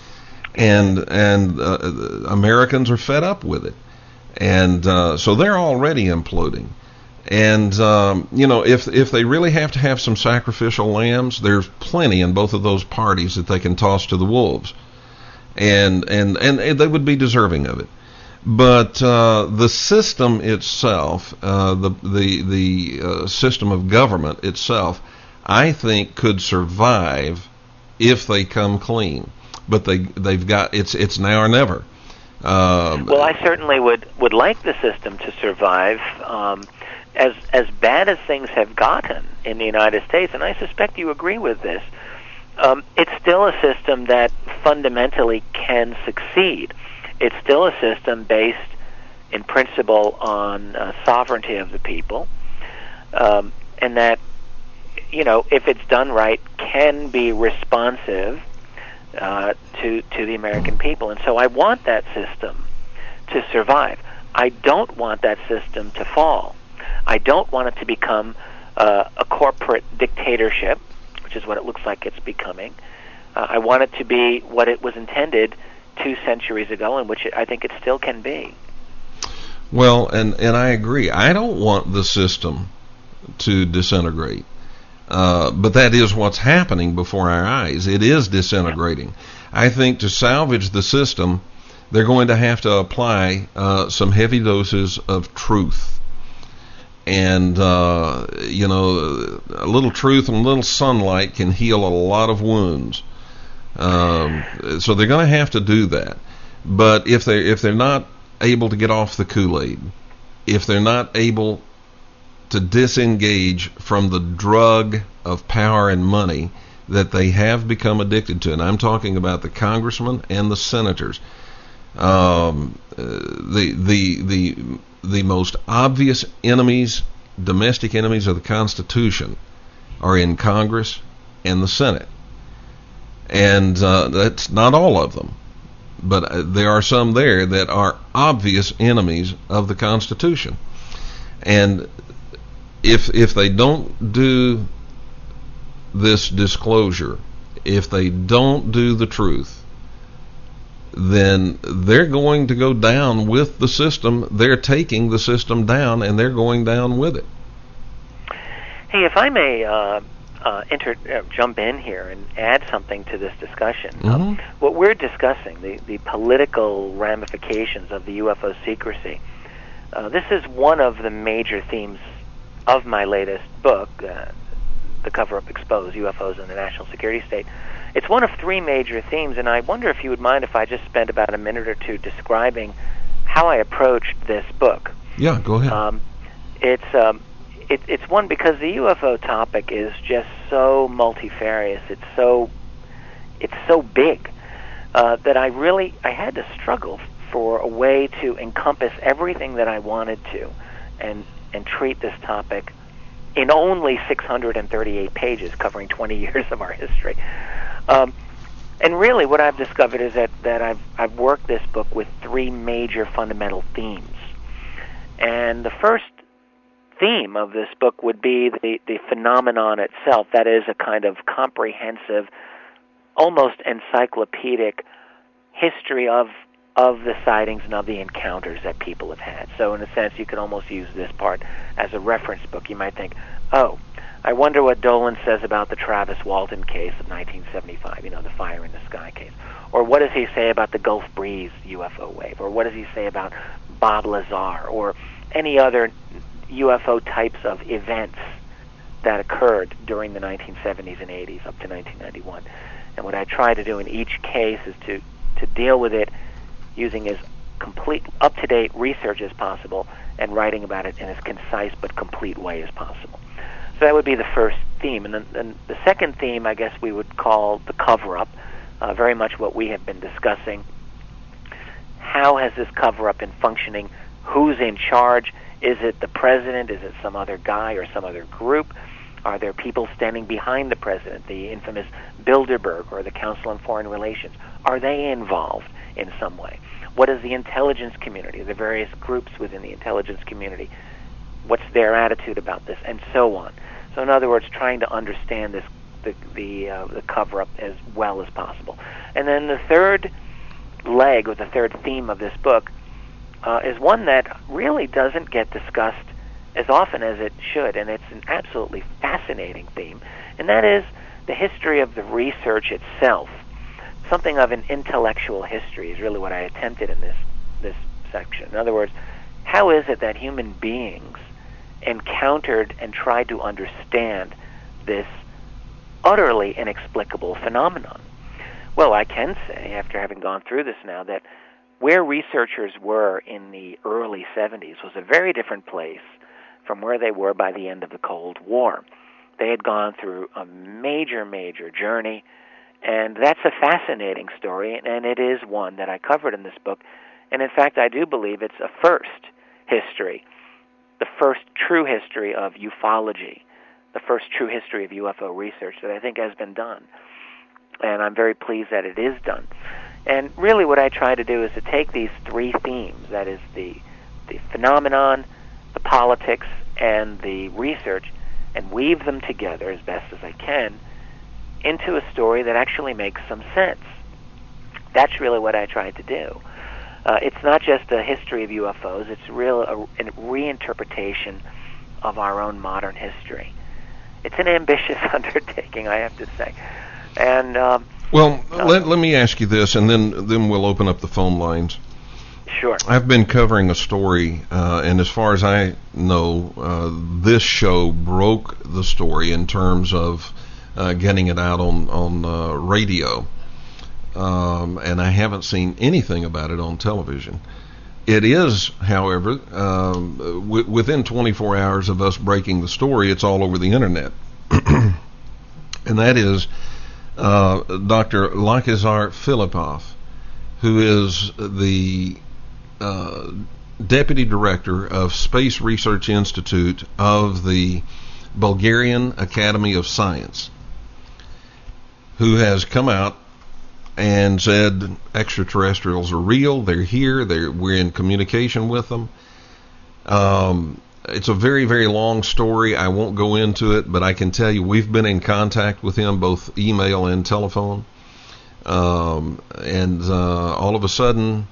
And and uh, Americans are fed up with it. And uh, so they're already imploding. And, um, you know, if if they really have to have some sacrificial lambs, there's plenty in both of those parties that they can toss to the wolves. And and, and they would be deserving of it. But uh, the system itself, uh, the the, the uh, system of government itself, I think could survive if they come clean. But they they've got it's it's now or never. Um, well, I certainly would, would like the system to survive. Um, as as bad as things have gotten in the United States, and I suspect you agree with this, um, it's still a system that fundamentally can succeed. It's still a system based in principle on uh, sovereignty of the people, um, and that, you know, if it's done right, can be responsive Uh, to to the American people. And so I want that system to survive. I don't want that system to fall. I don't want it to become uh, a corporate dictatorship, which is what it looks like it's becoming. Uh, I want it to be what it was intended two centuries ago, and which I think it still can be. Well, and, and I agree. I don't want the system to disintegrate. Uh, but that is what's happening before our eyes. It is disintegrating. I think to salvage the system, they're going to have to apply uh, some heavy doses of truth. And, uh, you know, a little truth and a little sunlight can heal a lot of wounds. Um, so they're going to have to do that. But if they if they're not able to get off the Kool-Aid, if they're not able to disengage from the drug of power and money that they have become addicted to, and I'm talking about the congressmen and the senators. Um, uh, the the the the most obvious enemies, domestic enemies of the Constitution, are in Congress and the Senate, and uh, that's not all of them, but uh, there are some there that are obvious enemies of the Constitution, and If if they don't do this disclosure, if they don't do the truth, then they're going to go down with the system. They're taking the system down, and they're going down with it. Hey, if I may uh, uh, enter, uh, jump in here and add something to this discussion. Mm-hmm. Um, what we're discussing, the, the political ramifications of the U F O secrecy, uh, this is one of the major themes of my latest book, uh, The Cover-Up Exposed, U F Os in the National Security State. It's one of three major themes, and I wonder if you would mind if I just spent about a minute or two describing how I approached this book. Yeah, go ahead. Um, it's um, it, it's one because the U F O topic is just so multifarious. It's so it's so big. uh, that I really I had to struggle for a way to encompass everything that I wanted to, and and treat this topic in only six hundred thirty-eight pages, covering twenty years of our history. Um, and really, what I've discovered is that that I've I've worked this book with three major fundamental themes, and the first theme of this book would be the, the phenomenon itself. That is a kind of comprehensive, almost encyclopedic history of of the sightings and of the encounters that people have had. So in a sense, you could almost use this part as a reference book. You might think, oh, I wonder what Dolan says about the Travis Walton case of nineteen seventy-five, you know, the fire in the sky case. Or what does he say about the Gulf Breeze U F O wave? Or what does he say about Bob Lazar? Or any other U F O types of events that occurred during the nineteen seventies and eighties up to nineteen ninety-one. And what I try to do in each case is to, to deal with it using as complete, up-to-date research as possible and writing about it in as concise but complete way as possible. So that would be the first theme. And then, then the second theme, I guess we would call the cover-up, uh, very much what we have been discussing. How has this cover-up been functioning? Who's in charge? Is it the president? Is it some other guy or some other group? Are there people standing behind the president, the infamous Bilderberg or the Council on Foreign Relations? Are they involved in some way? What is the intelligence community, the various groups within the intelligence community? What's their attitude about this? And so on. So in other words, trying to understand this, the, the, uh, the cover-up as well as possible. And then the third leg, or the third theme of this book, Uh, is one that really doesn't get discussed as often as it should, and it's an absolutely fascinating theme, and that is the history of the research itself. Something of an intellectual history is really what I attempted in this this section. In other words, how is it that human beings encountered and tried to understand this utterly inexplicable phenomenon? Well, I can say, after having gone through this now, that where researchers were in the early seventies was a very different place from where they were by the end of the Cold War. They had gone through a major, major journey, and that's a fascinating story, and it is one that I covered in this book. And in fact, I do believe it's a first history, the first true history of ufology, the first true history of U F O research that I think has been done. And I'm very pleased that it is done. And really what I try to do is to take these three themes, that is the the phenomenon, the politics, and the research, and weave them together as best as I can into a story that actually makes some sense. That's really what I tried to do. Uh, it's not just a history of U F Os, it's real a, a reinterpretation of our own modern history. It's an ambitious undertaking, I have to say. And um, Well, uh, let, let me ask you this, and then, then we'll open up the phone lines. Sure. I've been covering a story, uh, and as far as I know, uh, this show broke the story in terms of uh, getting it out on, on uh, radio. Um, and I haven't seen anything about it on television. It is, however, um, w- within twenty-four hours of us breaking the story, it's all over the internet. And that is uh, Doctor Lakizar Filipov, who is the uh, Deputy Director of Space Research Institute of the Bulgarian Academy of Science, who has come out and said extraterrestrials are real, they're here, they're, we're in communication with them. Um, it's a very, very long story. I won't go into it, but I can tell you we've been in contact with him, both email and telephone. Um, and uh, all of a sudden,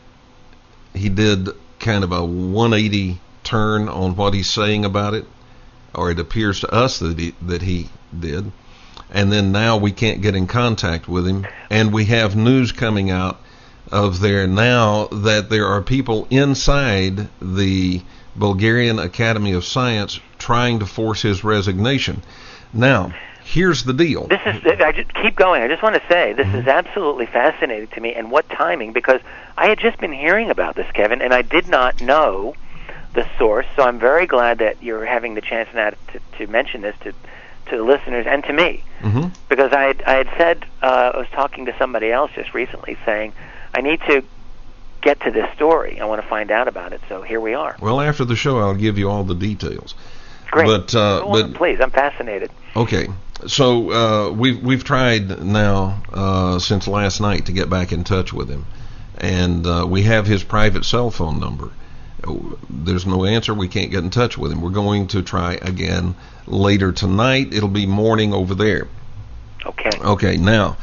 he did kind of a one eighty turn on what he's saying about it, or it appears to us that he, that he did. And then now we can't get in contact with him, and we have news coming out of there now that there are people inside the Bulgarian Academy of Science trying to force his resignation. Now, here's the deal. This is, I just keep going. I just want to say this is absolutely fascinating to me, and what timing, because I had just been hearing about this, Kevin, and I did not know the source, so I'm very glad that you're having the chance now to, to mention this, to to the listeners and to me, Mm-hmm. because I had, I had said, uh, I was talking to somebody else just recently saying, I need to get to this story. I want to find out about it, so here we are. Well, after the show, I'll give you all the details. Great. But, uh, Go on, but please, I'm fascinated. Okay, so uh, we've we've tried now uh, since last night to get back in touch with him, and uh, we have his private cell phone number. There's no answer. We can't get in touch with him. We're going to try again later tonight. It'll be morning over there. Okay. Okay. Now,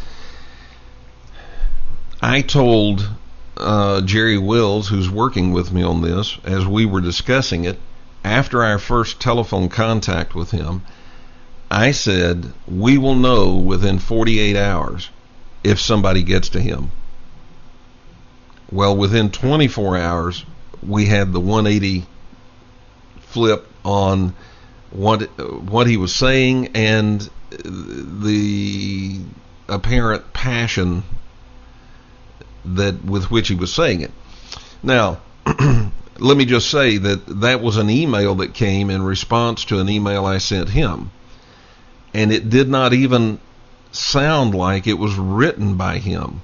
I told uh, Jerry Wills, who's working with me on this, as we were discussing it, after our first telephone contact with him, I said, we will know within forty-eight hours if somebody gets to him. Well, within twenty-four hours, we had the one eighty flip on what what he was saying and the apparent passion that with which he was saying it. Now, let me just say that that was an email that came in response to an email I sent him. And it did not even sound like it was written by him.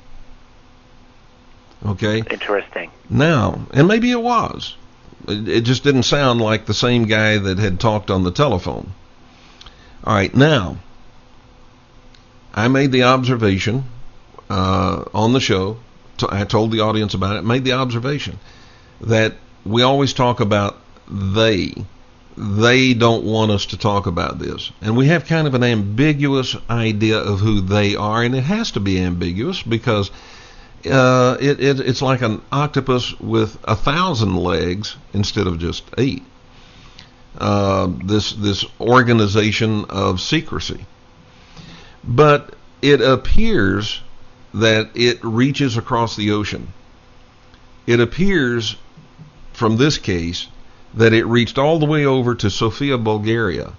Okay? Interesting. Now, and maybe it was. It, it just didn't sound like the same guy that had talked on the telephone. All right, now, I made the observation uh, on the show. T- I told the audience about it, made the observation that we always talk about they. They don't want us to talk about this. And we have kind of an ambiguous idea of who they are, and it has to be ambiguous because uh, it, it, it's like an octopus with a thousand legs instead of just eight. Uh, this this organization of secrecy. But it appears that it reaches across the ocean. It appears from this case that it reached all the way over to Sofia, Bulgaria,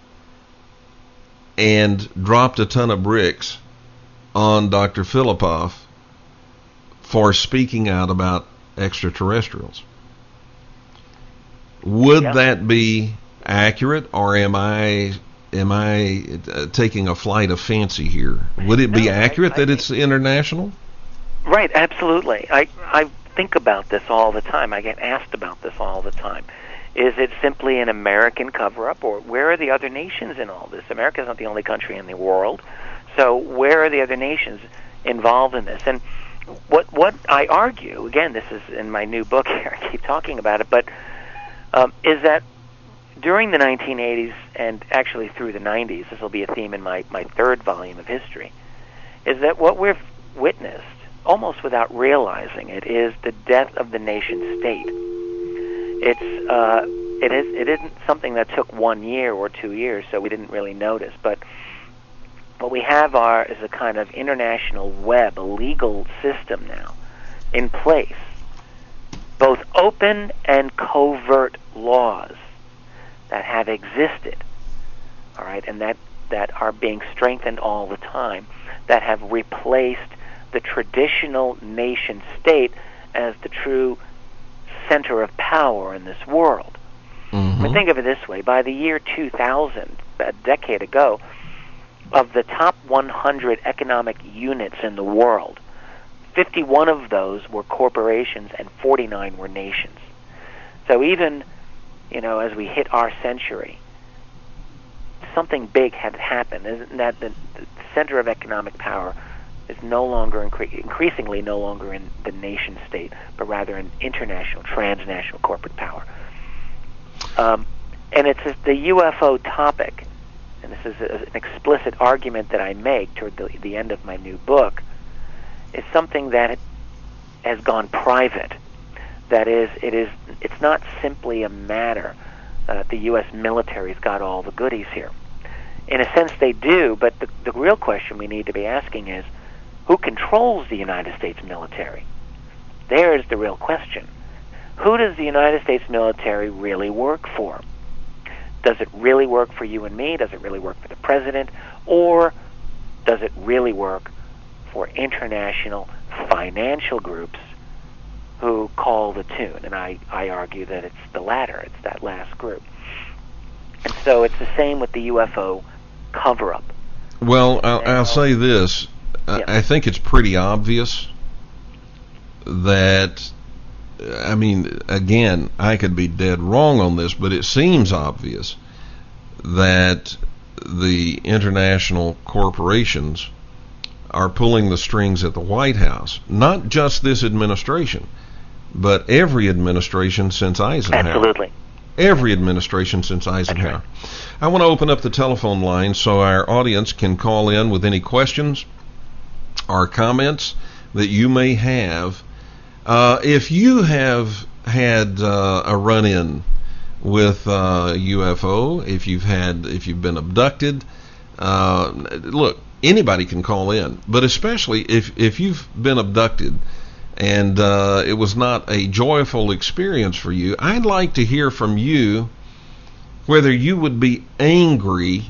and dropped a ton of bricks on Doctor Filipov for speaking out about extraterrestrials. Would Yeah. that be accurate, or am I am I uh, taking a flight of fancy here? Would it be No, I- accurate I that think- it's international? Right, absolutely. I, I think about this all the time. I get asked about this all the time. Is it simply an American cover-up, or where are the other nations in all this? America is not the only country in the world, so where are the other nations involved in this? And what what I argue, again, this is in my new book here, I keep talking about it, but um, is that during the nineteen eighties, and actually through the nineties, this will be a theme in my, my third volume of history, is that what we've witnessed, almost without realizing it, is the death of the nation state. It's uh, it is it isn't something that took one year or two years, so we didn't really notice. But what we have are is a kind of international web, a legal system now in place, both open and covert laws that have existed, all right, and that that are being strengthened all the time, that have replaced the traditional nation state as the true center of power in this world. Mm-hmm. I mean, think of it this way. By the year two thousand, a decade ago, of the top one hundred economic units in the world, fifty-one of those were corporations and forty-nine were nations. So even, you know, as we hit our century, something big had happened. Isn't that the, the center of economic power is no longer incre- increasingly no longer in the nation state, but rather an international, transnational corporate power. Um, and it's a, the U F O topic, and this is a, an explicit argument that I make toward the, the end of my new book, is something that has gone private. That is, it is. It's not simply a matter uh, the U S military's got all the goodies here. In a sense, they do, but the, the real question we need to be asking is, who controls the United States military? There is the real question. Who does the United States military really work for? Does it really work for you and me? Does it really work for the president? Or does it really work for international financial groups who call the tune? And I, I argue that it's the latter. It's that last group. And so it's the same with the U F O cover-up. Well, I'll, I'll say this. Yeah. I think it's pretty obvious that, I mean, again, I could be dead wrong on this, but it seems obvious that the international corporations are pulling the strings at the White House. Not just this administration, but every administration since Eisenhower. Absolutely. Every administration since Eisenhower. Right. I want to open up the telephone line so our audience can call in with any questions or comments that you may have. Uh, if you have had uh, a run-in with uh, a U F O, if you've had, if you've been abducted, uh, look, anybody can call in, but especially if if you've been abducted and uh, it was not a joyful experience for you, I'd like to hear from you whether you would be angry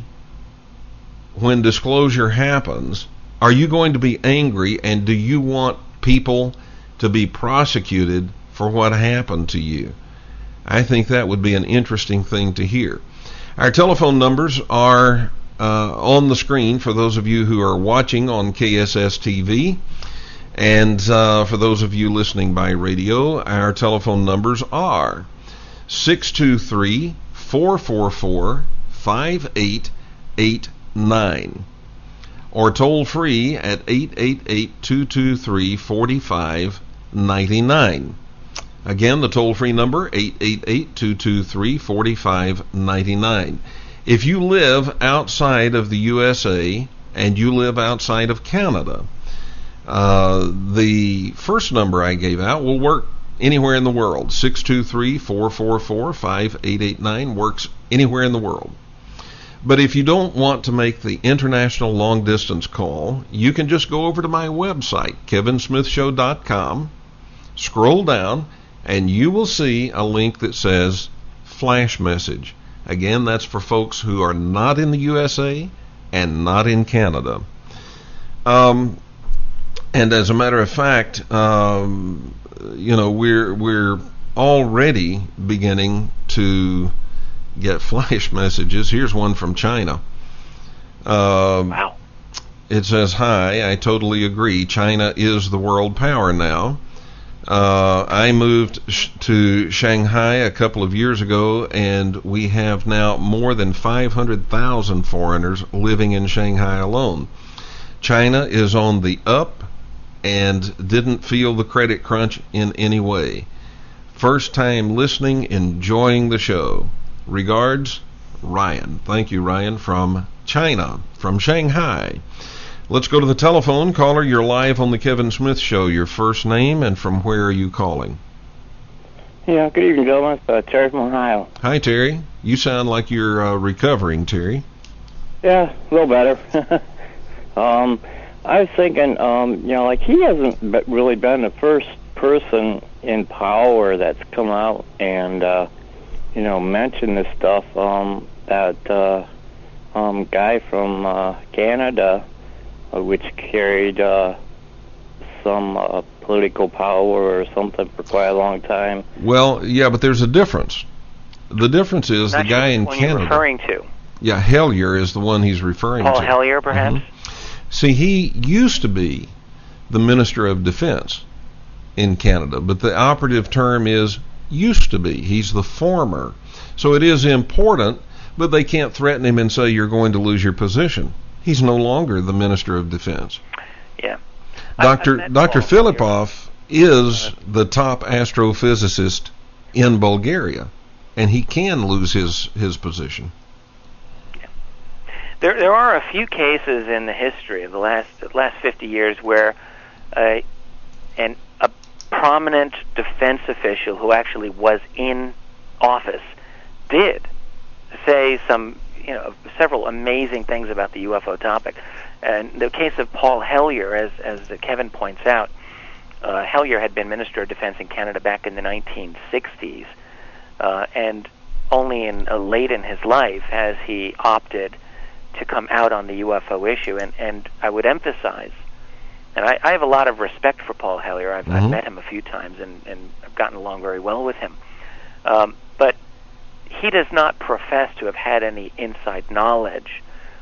when disclosure happens. Are you going to be angry, and do you want people to be prosecuted for what happened to you? I think that would be an interesting thing to hear. Our telephone numbers are uh, on the screen for those of you who are watching on K S S T V. And uh, for those of you listening by radio, our telephone numbers are six two three, four four four, five eight eight nine or toll free at eight eight eight, two two three, four five nine nine. Again, the toll-free number, eight eight eight, two two three, four five nine nine. If you live outside of the U S A and you live outside of Canada, uh, the first number I gave out will work anywhere in the world. six two three, four four four, five eight eight nine works anywhere in the world. But if you don't want to make the international long-distance call, you can just go over to my website, kevin smith show dot com, scroll down, and you will see a link that says flash message. Again, that's for folks who are not in the U S A and not in Canada. Um, and as a matter of fact, um, you know, we're we're already beginning to get flash messages. Here's one from China. Um, wow. It says, "Hi, I totally agree. China is the world power now. Uh, I moved sh- to Shanghai a couple of years ago, and we have now more than five hundred thousand foreigners living in Shanghai alone. China is on the up and didn't feel the credit crunch in any way. First time listening, enjoying the show. Regards, Ryan." Thank you, Ryan, from China, from Shanghai. Let's go to the telephone. Caller, you're live on the Kevin Smith Show. Your first name and from where are you calling? Yeah, good evening, gentlemen. Uh, Terry from Ohio. Hi, Terry. You sound like you're uh, recovering, Terry. Yeah, a little better. um, I was thinking, um, you know, like he hasn't be- really been the first person in power that's come out and, uh, you know, mentioned this stuff. Um, that uh, um, guy from uh, Canada, which carried uh, some uh, political power or something for quite a long time. Well, yeah, but there's a difference. The difference is Not the guy sure in one Canada. You're referring to Yeah, Hellyer is the one he's referring Paul to. Hellyer, perhaps. Mm-hmm. See, he used to be the Minister of Defense in Canada, but the operative term is used to be. He's the former. So it is important, but they can't threaten him and say you're going to lose your position. He's no longer the Minister of Defense. Yeah. Doctor Doctor Filipov is the top astrophysicist in Bulgaria, and he can lose his, his position. Yeah. There there are a few cases in the history of the last last fifty years where uh, an a prominent defense official who actually was in office did say some, you know, several amazing things about the U F O topic. And the case of Paul Hellyer, as as Kevin points out, uh, Hellyer had been Minister of Defense in Canada back in the nineteen sixties, uh, and only in uh, late in his life has he opted to come out on the U F O issue. And, and I would emphasize, and I, I have a lot of respect for Paul Hellyer. I've, mm-hmm. I've met him a few times, and, and I've gotten along very well with him. Um, but he does not profess to have had any inside knowledge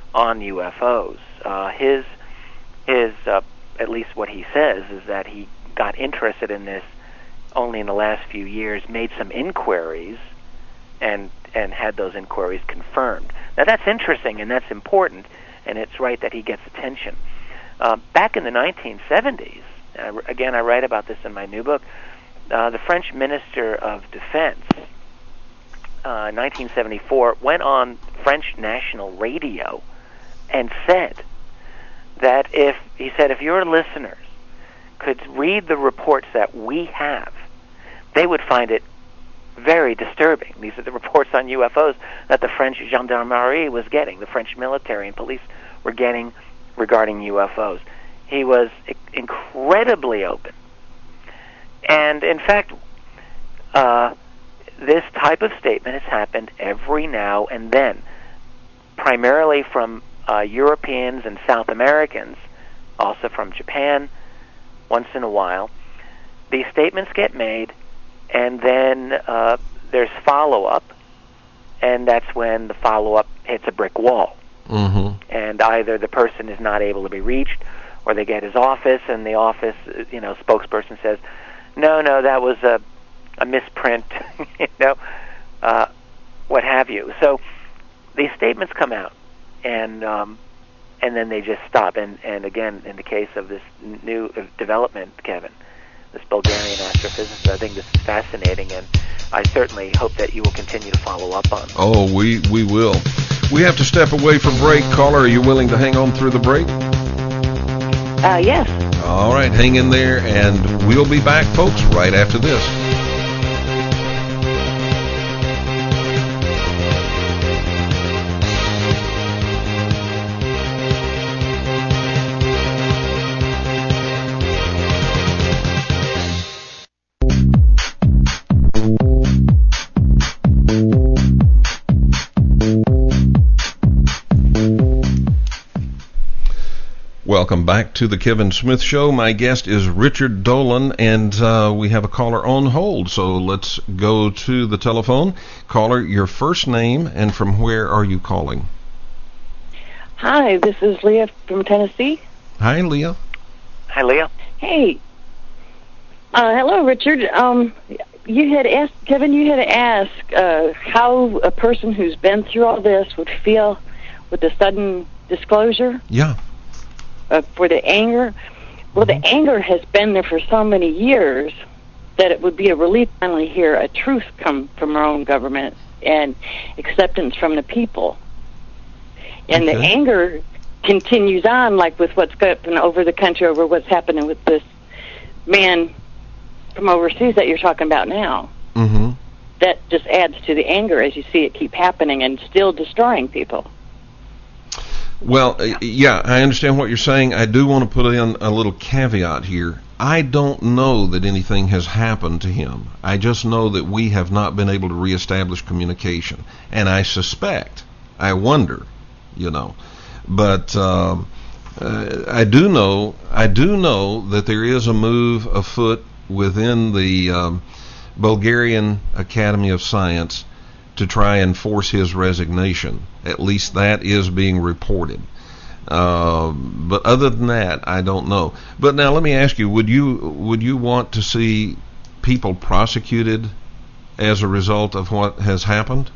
on U F Os. Uh, his, his, uh, at least what he says, is that he got interested in this only in the last few years, made some inquiries, and and had those inquiries confirmed. Now that's interesting and that's important, and it's right that he gets attention. Uh, back in the nineteen seventies, uh, again I write about this in my new book, uh, the French Minister of Defense, uh, in nineteen seventy-four, went on French national radio and said that if, he said, if your listeners could read the reports that we have, they would find it very disturbing. These are the reports on U F Os that the French gendarmerie was getting, the French military and police were getting regarding U F Os. He was incredibly open. And in fact, uh, this type of statement has happened every now and then, primarily from uh, Europeans and South Americans, also from Japan, once in a while. These statements get made, and then uh, there's follow-up, and that's when the follow-up hits a brick wall. Mm-hmm. And either the person is not able to be reached, or they get his office, and the office, you know, spokesperson says, no, no, that was a, a misprint, you know, uh, what have you. So these statements come out, and um, and then they just stop. And, and again, in the case of this new development, Kevin, this Bulgarian astrophysicist, I think this is fascinating, and I certainly hope that you will continue to follow up on. Oh, we, we will. We have to step away for break. Caller, are you willing to hang on through the break? Uh, yes. All right, hang in there, and we'll be back, folks, right after this. Welcome back to the Kevin Smith Show. My guest is Richard Dolan, and uh, we have a caller on hold, so let's go to the telephone. Caller, your first name and from where are you calling? Hi, this is Leah from Tennessee. Hi, Leah. Hi, Leah. Hey. Uh, hello, Richard. Um, you had asked, Kevin, you had asked uh, how a person who's been through all this would feel with the sudden disclosure. Yeah. Uh, for the anger. Well, the anger has been there for so many years that it would be a relief to finally hear a truth come from our own government and acceptance from the people. And okay. The anger continues on, like with what's going over the country, over what's happening with this man from overseas that you're talking about now. Mm-hmm. That just adds to the anger as you see it keep happening and still destroying people. Well, yeah, I understand what you're saying. I do want to put in a little caveat here. I don't know that anything has happened to him. I just know that we have not been able to reestablish communication. And I suspect, I wonder, you know, but um, uh, I do know, I do know that there is a move afoot within the um, Bulgarian Academy of Science to try and force his resignation. At least that is being reported. Uh, but other than that, I don't know. But now let me ask you, would you would you want to see people prosecuted as a result of what has happened?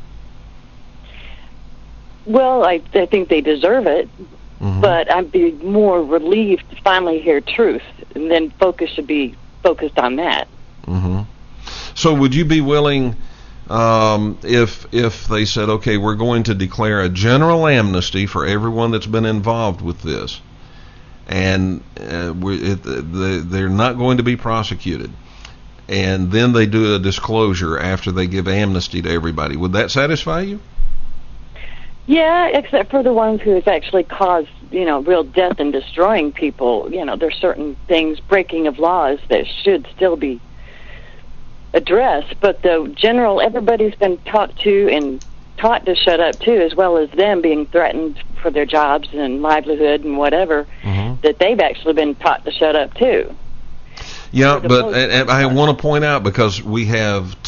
Well, I, I think they deserve it, mm-hmm. but I'd be more relieved to finally hear truth, and then focus should be focused on that. Mm-hmm. So would you be willing... Um, if if they said, okay, we're going to declare a general amnesty for everyone that's been involved with this, and uh, we, it, they, they're not going to be prosecuted, and then they do a disclosure after they give amnesty to everybody, would that satisfy you? Yeah, except for the ones who has actually caused, you know, real death and destroying people. You know, there's certain things, breaking of laws, that should still be address, but the general, everybody's been taught to and taught to shut up too, as well as them being threatened for their jobs and livelihood and whatever, mm-hmm. that they've actually been taught to shut up too. Yeah, but and I want to point out, because we have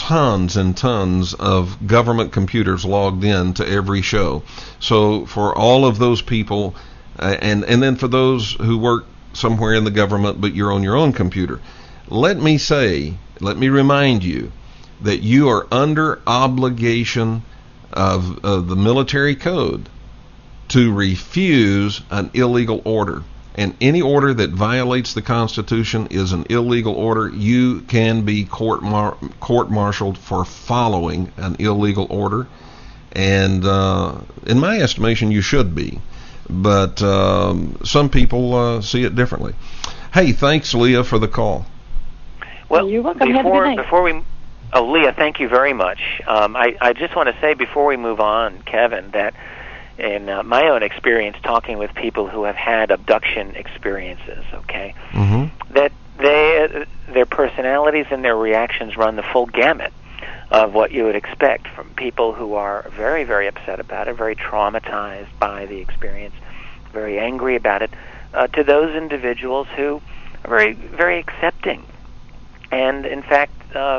tons and tons of government computers logged in to every show. So for all of those people, uh, and and then for those who work somewhere in the government but you're on your own computer, let me say, let me remind you that you are under obligation of, of the military code to refuse an illegal order. And any order that violates the Constitution is an illegal order. You can be court mar- court-martialed for following an illegal order. And uh, in my estimation, you should be. But um, some people uh, see it differently. Hey, thanks, Leah, for the call. Well, you're welcome. Have a before, good night. before we... Oh, Leah, thank you very much. Um, I, I just want to say before we move on, Kevin, that in uh, my own experience talking with people who have had abduction experiences, okay, mm-hmm. that they their personalities and their reactions run the full gamut of what you would expect from people who are very, very upset about it, very traumatized by the experience, very angry about it, uh, to those individuals who are very, very accepting and, in fact, uh,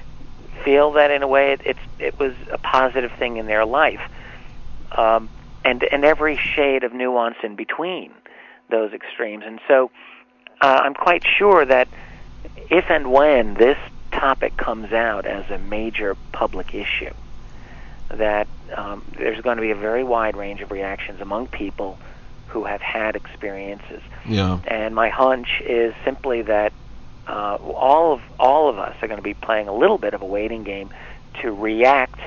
feel that in a way it, it's, it was a positive thing in their life. Um, and and every shade of nuance in between those extremes. And so uh, I'm quite sure that if and when this topic comes out as a major public issue, that um, there's going to be a very wide range of reactions among people who have had experiences. Yeah. And my hunch is simply that uh, all of all of us are going to be playing a little bit of a waiting game to react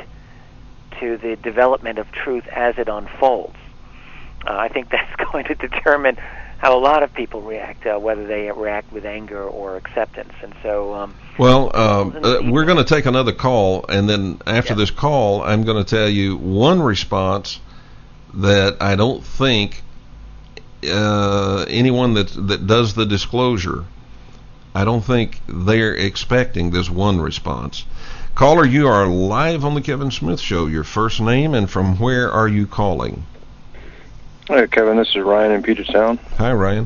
to the development of truth as it unfolds. Uh, I think that's going to determine how a lot of people react, uh, whether they react with anger or acceptance. And so, um, well, uh, uh, we're going to take another call, and then after yeah. this call, I'm going to tell you one response that I don't think uh, anyone that that does the disclosure, I don't think they're expecting this one response. Caller, you are live on the Kevin Smith Show. Your first name and from where are you calling? Hi, Kevin. This is Ryan in Puget Sound. Hi, Ryan.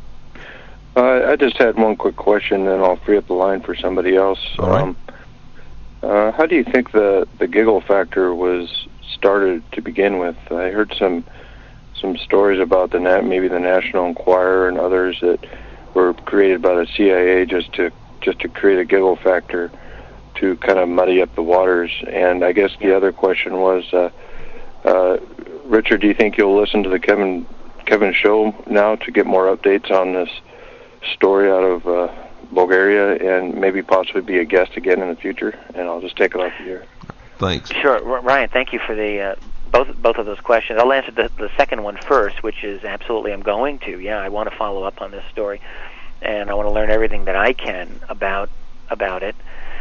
Uh, I just had one quick question, and I'll free up the line for somebody else. All right. Um, uh, how do you think the, the giggle factor was started to begin with? I heard some some stories about the nat- maybe the National Enquirer and others that were created by the C I A just to just to create a giggle factor to kind of muddy up the waters. And I guess the other question was, uh, uh, Richard, do you think you'll listen to the Kevin Kevin show now to get more updates on this story out of uh, Bulgaria and maybe possibly be a guest again in the future? And I'll just take it off the air. Thanks. Sure, Ryan. Thank you for the uh, both both of those questions. I'll answer the, the second one first, which is absolutely I'm going to. Yeah, I want to follow up on this story, and I want to learn everything that I can about about it.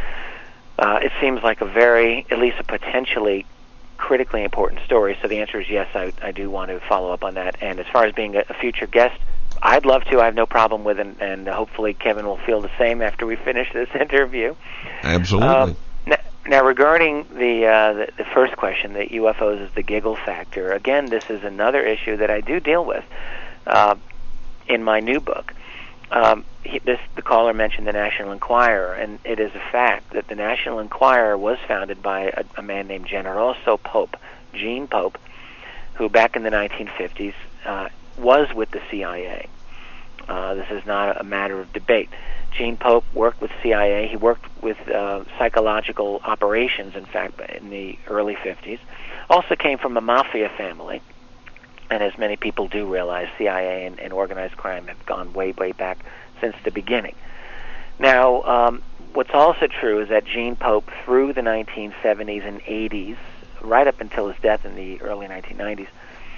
Uh, it seems like a very, at least a potentially critically important story. So the answer is yes, I, I do want to follow up on that. And as far as being a, a future guest, I'd love to. I have no problem with it, and hopefully Kevin will feel the same after we finish this interview. Absolutely. Um, now, now, regarding the, uh, the the first question, the U F Os is the giggle factor. Again, this is another issue that I do deal with uh, in my new book. Um, he, this, the caller mentioned the National Enquirer, and it is a fact that the National Enquirer was founded by a, a man named Generoso Pope, Gene Pope, who back in the nineteen fifties uh, was with the C I A. Uh, this is not a matter of debate. Gene Pope worked with C I A. He worked with uh, psychological operations, in fact, in the early fifties. Also came from a mafia family. And as many people do realize, C I A and, and organized crime have gone way, way back since the beginning. Now, um, what's also true is that Gene Pope, through the nineteen seventies and eighties, right up until his death in the early nineteen nineties,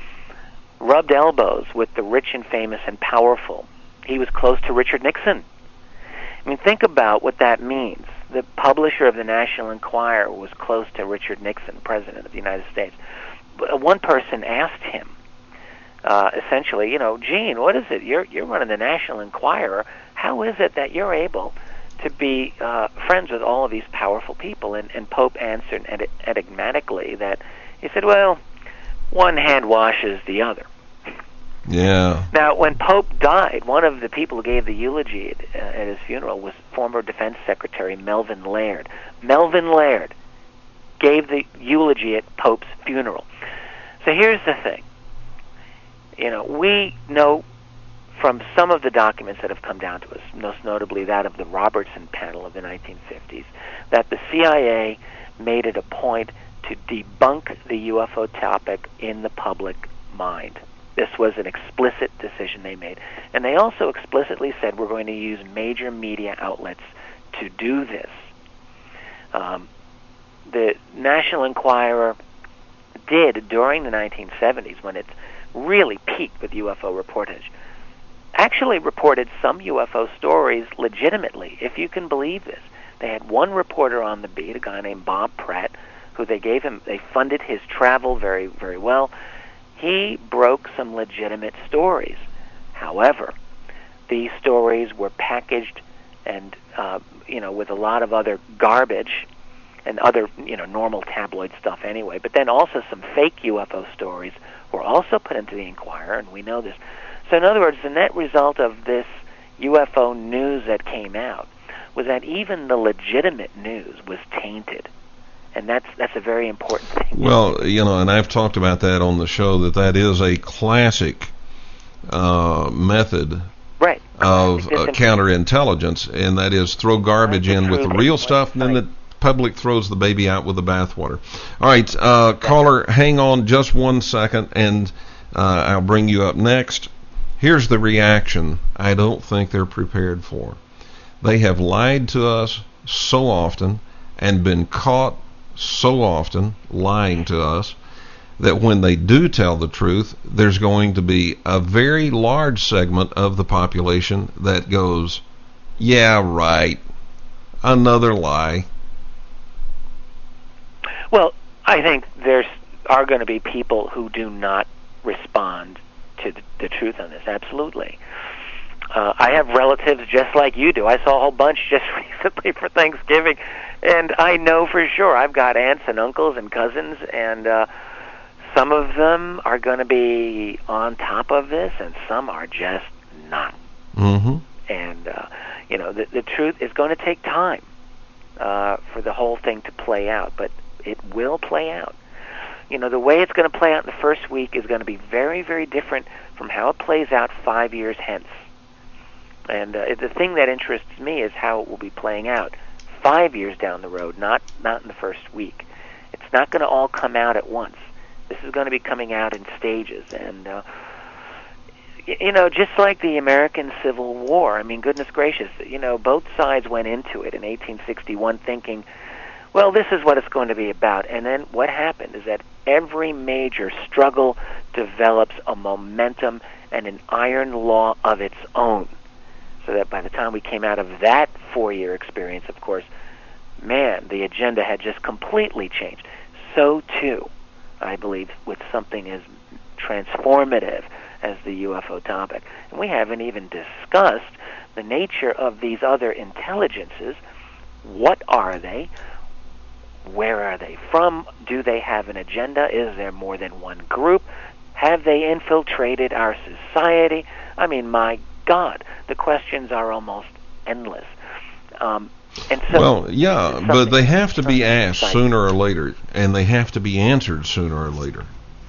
rubbed elbows with the rich and famous and powerful. He was close to Richard Nixon. I mean, think about what that means. The publisher of the National Enquirer was close to Richard Nixon, President of the United States. But one person asked him, Uh, essentially, you know, Gene, what is it? You're you're running the National Enquirer. How is it that you're able to be uh, friends with all of these powerful people? And, and Pope answered ed- enigmatically that he said, well, one hand washes the other. Yeah. Now, when Pope died, one of the people who gave the eulogy at, uh, at his funeral was former Defense Secretary Melvin Laird. Melvin Laird gave the eulogy at Pope's funeral. So here's the thing. You know, we know from some of the documents that have come down to us, most notably that of the Robertson panel of the nineteen fifties, that the C I A made it a point to debunk the U F O topic in the public mind. This was an explicit decision they made. And they also explicitly said we're going to use major media outlets to do this. Um, the National Enquirer did, during the nineteen seventies, when it really peaked with U F O reportage, actually reported some U F O stories legitimately, if you can believe this. They had one reporter on the beat, a guy named Bob Pratt, who they gave him, they funded his travel very, very well. He broke some legitimate stories. However, these stories were packaged and, uh, you know, with a lot of other garbage and other, you know, normal tabloid stuff anyway. But then also some fake U F O stories were also put into the Enquirer, and we know this. So in other words, the net result of this U F O news that came out was that even the legitimate news was tainted. And that's that's a very important thing. Well, you know, and I've talked about that on the show, that that is a classic uh, method right. of uh, counterintelligence, and that is throw garbage in with the real stuff, and then the public throws the baby out with the bathwater. All right, uh, caller, hang on just one second, and uh, I'll bring you up next. Here's the reaction I don't think they're prepared for. They have lied to us so often and been caught so often lying to us that when they do tell the truth, there's going to be a very large segment of the population that goes, yeah, right, another lie. Well, I think there are going to be people who do not respond to the, the truth on this, absolutely. Uh, I have relatives just like you do. I saw a whole bunch just recently for Thanksgiving, and I know for sure I've got aunts and uncles and cousins, and uh, some of them are going to be on top of this, and some are just not. Mm-hmm. And, uh, you know, the, the truth is going to take time uh, for the whole thing to play out, but it will play out. You know, the way it's going to play out in the first week is going to be very, very different from how it plays out five years hence. And uh, the thing that interests me is how it will be playing out five years down the road, not not in the first week. It's not going to all come out at once. This is going to be coming out in stages. And, uh, y- you know, just like the American Civil War, I mean, goodness gracious, you know, both sides went into it in eighteen sixty-one thinking, well, this is what it's going to be about. And then what happened is that every major struggle develops a momentum and an iron law of its own. So that by the time we came out of that four-year experience, of course, man, the agenda had just completely changed. So, too, I believe, with something as transformative as the U F O topic. And we haven't even discussed the nature of these other intelligences. What are they? Where are they from? Do they have an agenda? Is there more than one group? Have they infiltrated our society? I mean, my God, the questions are almost endless. Um, and so, well, yeah, but they have to be asked exciting. sooner or later, and they have to be answered sooner or later.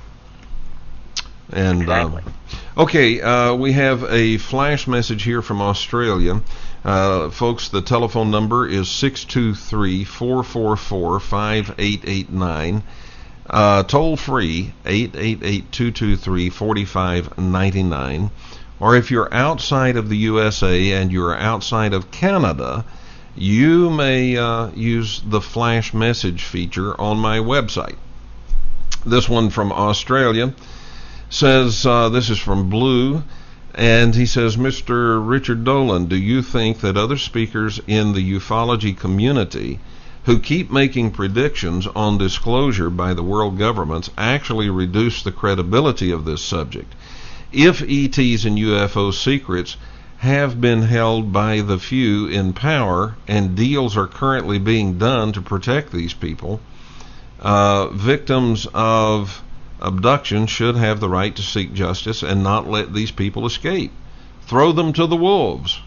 And exactly. uh, okay, uh, we have a flash message here from Australia. Uh, folks, the telephone number is six two three, four four four, five eight eight nine. Uh, toll free, eight eight eight, two two three, four five nine nine. Or if you're outside of the U S A and you're outside of Canada, you may uh, use the flash message feature on my website. This one from Australia says, uh, this is from Blue, and he says, Mister Richard Dolan, do you think that other speakers in the ufology community who keep making predictions on disclosure by the world governments actually reduce the credibility of this subject? If E Ts and U F O secrets have been held by the few in power and deals are currently being done to protect these people, uh, victims of abduction should have the right to seek justice and not let these people escape. Throw them to the wolves.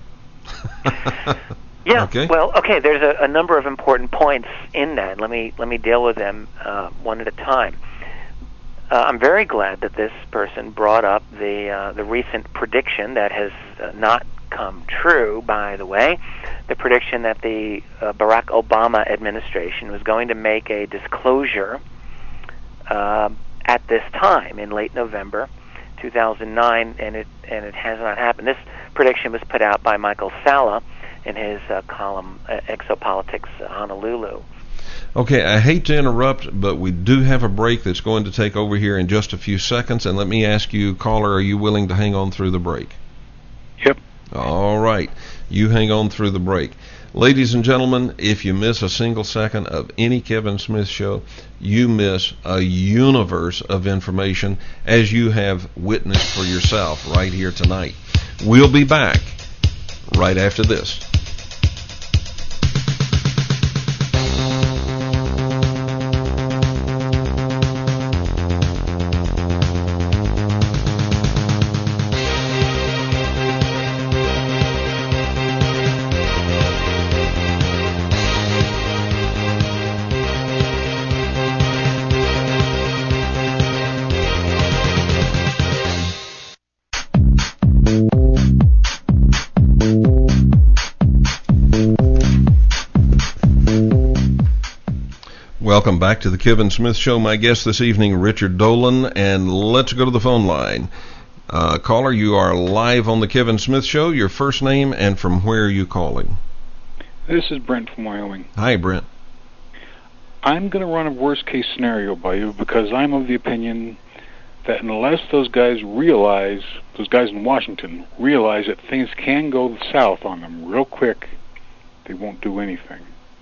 Yeah. Okay. Well, okay. There's a, a number of important points in that. Let me let me deal with them uh, one at a time. Uh, I'm very glad that this person brought up the uh, the recent prediction that has uh, not come true. By the way, the prediction that the uh, Barack Obama administration was going to make a disclosure uh, at this time in late November two thousand nine, and it and it has not happened. This prediction was put out by Michael Salla in his uh, column uh, Exopolitics Honolulu. Okay, I hate to interrupt, but we do have a break that's going to take over here in just a few seconds. And let me ask you, caller, are you willing to hang on through the break? Yep. All right. You hang on through the break. Ladies and gentlemen, if you miss a single second of any Kevin Smith show, you miss a universe of information, as you have witnessed for yourself right here tonight. We'll be back right after this. Welcome back to the Kevin Smith Show. My guest this evening, Richard Dolan, and let's go to the phone line. Uh, caller, you are live on the Kevin Smith Show. Your first name and from where are you calling? This is Brent from Wyoming. Hi, Brent. I'm going to run a worst-case scenario by you because I'm of the opinion that unless those guys realize, those guys in Washington realize that things can go south on them real quick, they won't do anything.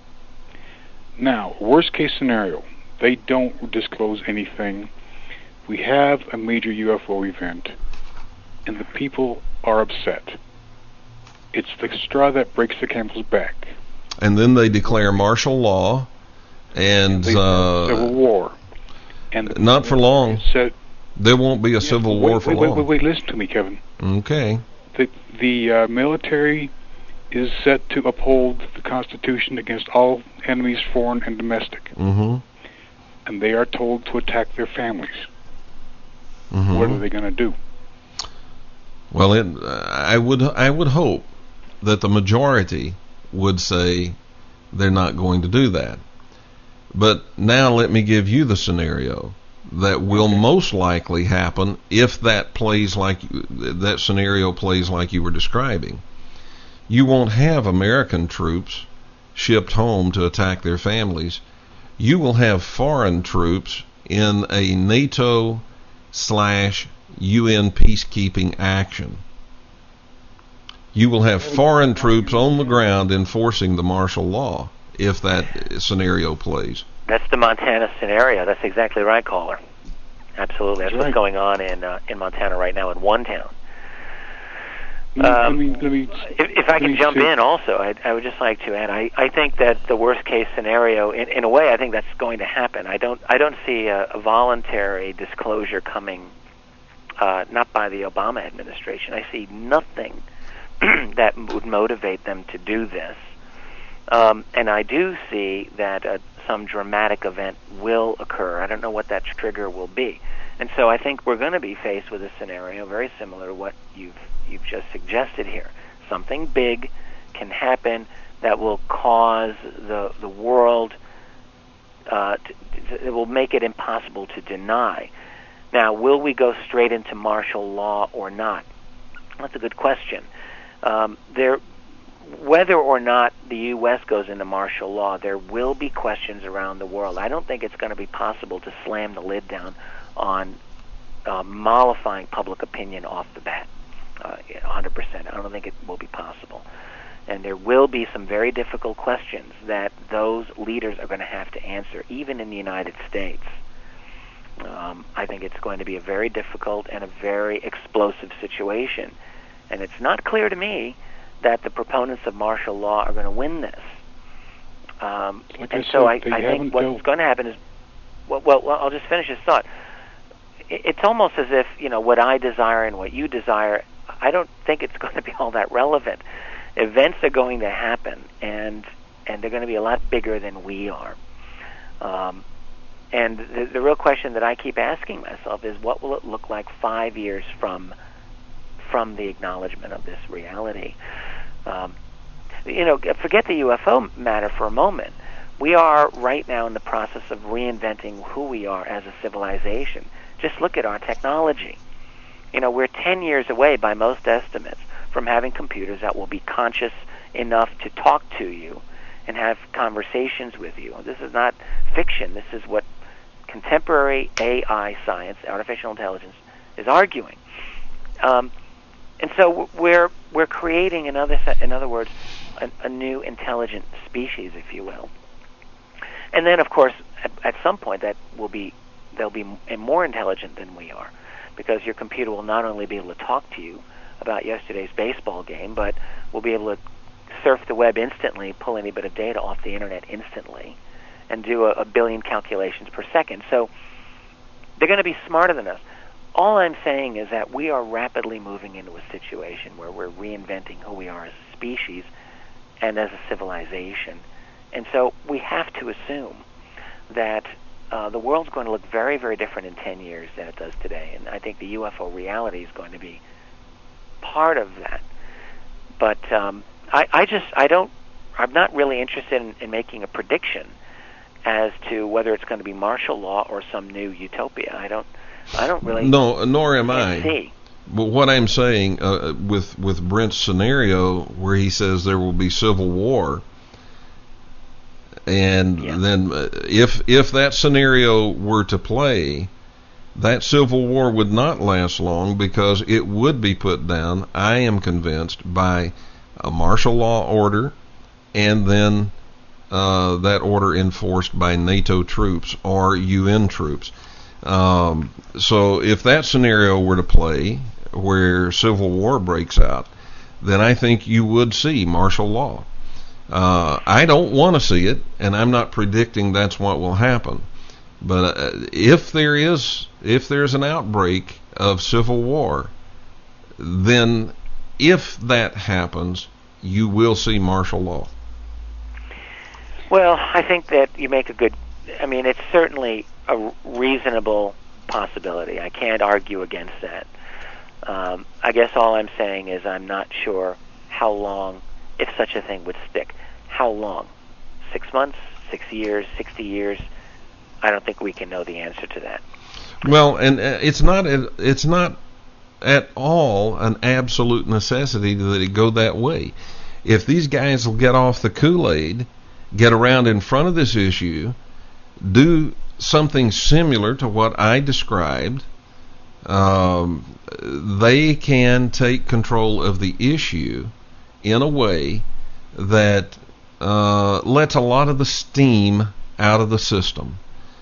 Now, worst case scenario, they don't disclose anything. We have a major U F O event, and the people are upset. It's the straw that breaks the camel's back. And then they declare martial law and They- uh, civil war. And not for long. Said, There won't be a civil wait, war wait, for wait, long. Wait, wait, wait, listen to me, Kevin. Okay. The, the uh, military is set to uphold the Constitution against all enemies, foreign and domestic. Mm-hmm. And they are told to attack their families. Mm-hmm. What are they going to do? Well, it, I would I would hope that the majority would say they're not going to do that. But now let me give you the scenario that will Okay. most likely happen if that plays like that scenario plays like you were describing. You won't have American troops shipped home to attack their families. You will have foreign troops in a NATO slash U N peacekeeping action. You will have foreign troops on the ground enforcing the martial law if that scenario plays. That's the Montana scenario. That's exactly right, caller. Absolutely. That's That's what's right. going on in uh, in Montana right now in one town. Let me, Um, let me, let me, If, if I let can me jump see. in also, I, I would just like to add, I, I think that the worst case scenario, in, in a way, I think that's going to happen. I don't I don't see a, a voluntary disclosure coming, uh, not by the Obama administration. I see nothing that would motivate them to do this. Um, and I do see that uh, some dramatic event will occur. I don't know what that trigger will be. And so I think we're going to be faced with a scenario very similar to what you've you've just suggested here. Something big can happen that will cause the the world, uh, to, to, it will make it impossible to deny. Now, will we go straight into martial law or not? That's a good question. Um, there, whether or not the U S goes into martial law, there will be questions around the world. I don't think it's going to be possible to slam the lid down on uh, mollifying public opinion off the bat, uh, one hundred percent. I don't think it will be possible. And there will be some very difficult questions that those leaders are going to have to answer, even in the United States. Um, I think it's going to be a very difficult and a very explosive situation. And it's not clear to me that the proponents of martial law are going to win this. Um, Like and I so I, said, they I haven't think what's dealt- going to happen is, well, well, well, I'll just finish this thought. it's almost as if, you know, what I desire and what you desire, I don't think it's going to be all that relevant. Events are going to happen, and and they're going to be a lot bigger than we are. Um, and the, the real question that I keep asking myself is, what will it look like five years from from the acknowledgement of this reality? Um, you know, forget the U F O matter for a moment. We are right now in the process of reinventing who we are as a civilization. Just look at our technology. You know, we're ten years away, by most estimates, from having computers that will be conscious enough to talk to you and have conversations with you. This is not fiction. This is what contemporary A I science, artificial intelligence, is arguing. Um, and so we're we're creating, in other in other words, a, a new intelligent species, if you will. And then, of course, at, at some point, that will be they'll be more intelligent than we are, because your computer will not only be able to talk to you about yesterday's baseball game, but will be able to surf the web instantly, pull any bit of data off the internet instantly, and do a, a billion calculations per second. So they're going to be smarter than us. All I'm saying is that we are rapidly moving into a situation where we're reinventing who we are as a species and as a civilization. And so we have to assume that uh, the world's going to look very, very different in ten years than it does today. And I think the U F O reality is going to be part of that. But um, I, I just, I don't, I'm not really interested in, in making a prediction as to whether it's going to be martial law or some new utopia. I don't, I don't really. No, nor am I. See. But what I'm saying uh, with with Brent's scenario, where he says there will be civil war, and yeah. then uh, if if that scenario were to play, that civil war would not last long, because it would be put down, I am convinced, by a martial law order, and then uh, that order enforced by NATO troops or U N troops. Um, so if that scenario were to play, where civil war breaks out, then I think you would see martial law. Uh, I don't want to see it, and I'm not predicting that's what will happen. But uh, if there is, if there's an outbreak of civil war, then if that happens, you will see martial law. Well, I think that you make a good, I mean, it's certainly a reasonable possibility. I can't argue against that. Um, I guess all I'm saying is I'm not sure how long, if such a thing would stick. How long? Six months? Six years? Sixty years? I don't think we can know the answer to that. Well, and uh, it's not it's not at all an absolute necessity that it go that way. If these guys will get off the Kool-Aid, get around in front of this issue, do something similar to what I described, um, they can take control of the issue in a way that uh, lets a lot of the steam out of the system.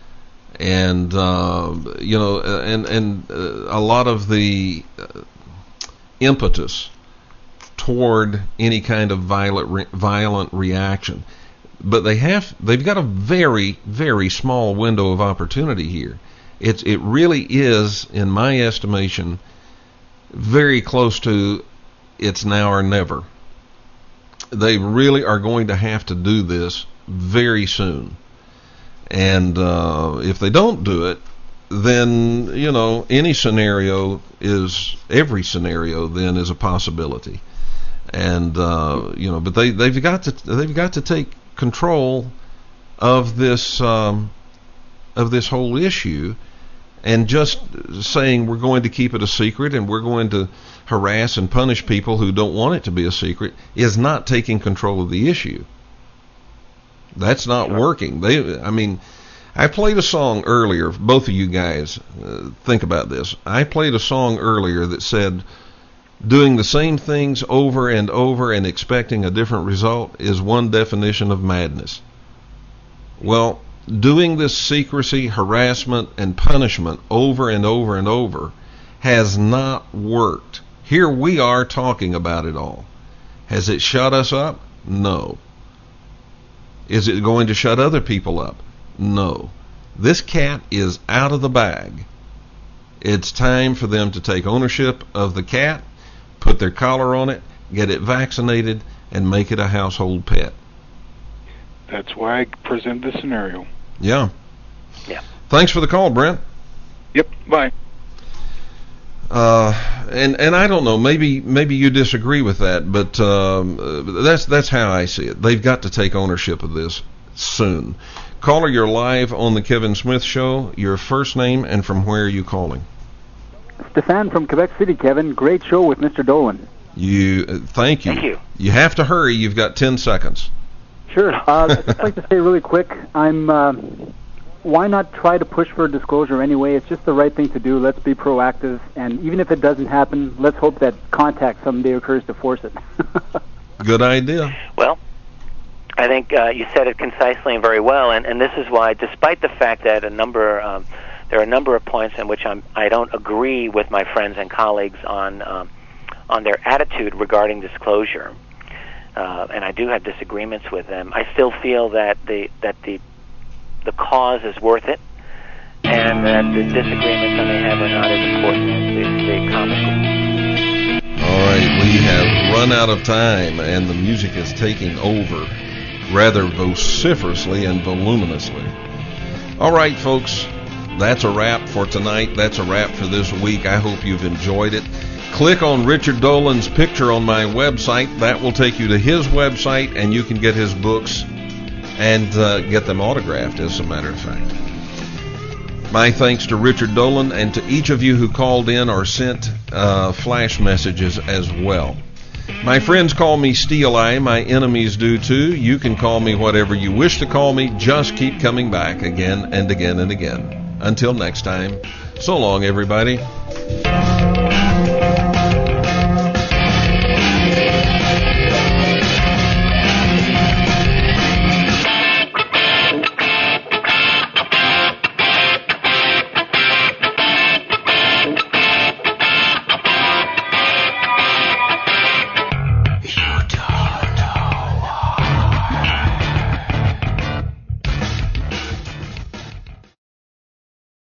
And uh, you know, and and uh, a lot of the uh, impetus toward any kind of violent re- violent reaction. But they have they've got a very very small window of opportunity here. It's it really is, in my estimation, very close to it's now or never. They really are going to have to do this very soon. And uh, if they don't do it, then, you know, any scenario is, every scenario then is a possibility. And, uh, you know, but they, they've got to, they've got to take control of this, um, of this whole issue, and just saying we're going to keep it a secret and we're going to harass and punish people who don't want it to be a secret is not taking control of the issue. That's not working. They, I mean, I played a song earlier. Both of you guys, uh, think about this. I played a song earlier that said, doing the same things over and over and expecting a different result is one definition of madness. Well, doing this secrecy, harassment, and punishment over and over and over has not worked. Here we are talking about it all. Has it shut us up? No. Is it going to shut other people up? No. This cat is out of the bag. It's time for them to take ownership of the cat, put their collar on it, get it vaccinated, and make it a household pet. That's why I present this scenario. Yeah. Yeah. Thanks for the call, Brent. Yep. Bye. Uh, and and I don't know, maybe maybe you disagree with that, but um, that's that's how I see it. They've got to take ownership of this soon. Caller, you're live on the Kevin Smith Show. Your first name and from where are you calling? Stefan from Quebec City, Kevin. Great show with Mister Dolan. You uh, thank you. Thank you. You have to hurry. You've got ten seconds. Sure. Uh, I'd just like to say really quick, I'm. Uh, why not try to push for disclosure anyway? It's just the right thing to do. Let's be proactive, and even if it doesn't happen, let's hope that contact someday occurs to force it. Good idea. Well, I think uh, you said it concisely and very well, and, and this is why, despite the fact that a number, um, there are a number of points in which I'm, I don't agree with my friends and colleagues on um, on their attitude regarding disclosure, uh, and I do have disagreements with them. I still feel that the that the the cause is worth it, and that the disagreements I may have are not as important as the, the common. All right, we have run out of time, and the music is taking over rather vociferously and voluminously. All right, folks, that's a wrap for tonight. That's a wrap for this week. I hope you've enjoyed it. Click on Richard Dolan's picture on my website. That will take you to his website, and you can get his books and uh, get them autographed, as a matter of fact. My thanks to Richard Dolan and to each of you who called in or sent uh, flash messages as well. My friends call me Steel Eye. My enemies do too. You can call me whatever you wish to call me. Just keep coming back again and again and again. Until next time, so long, everybody.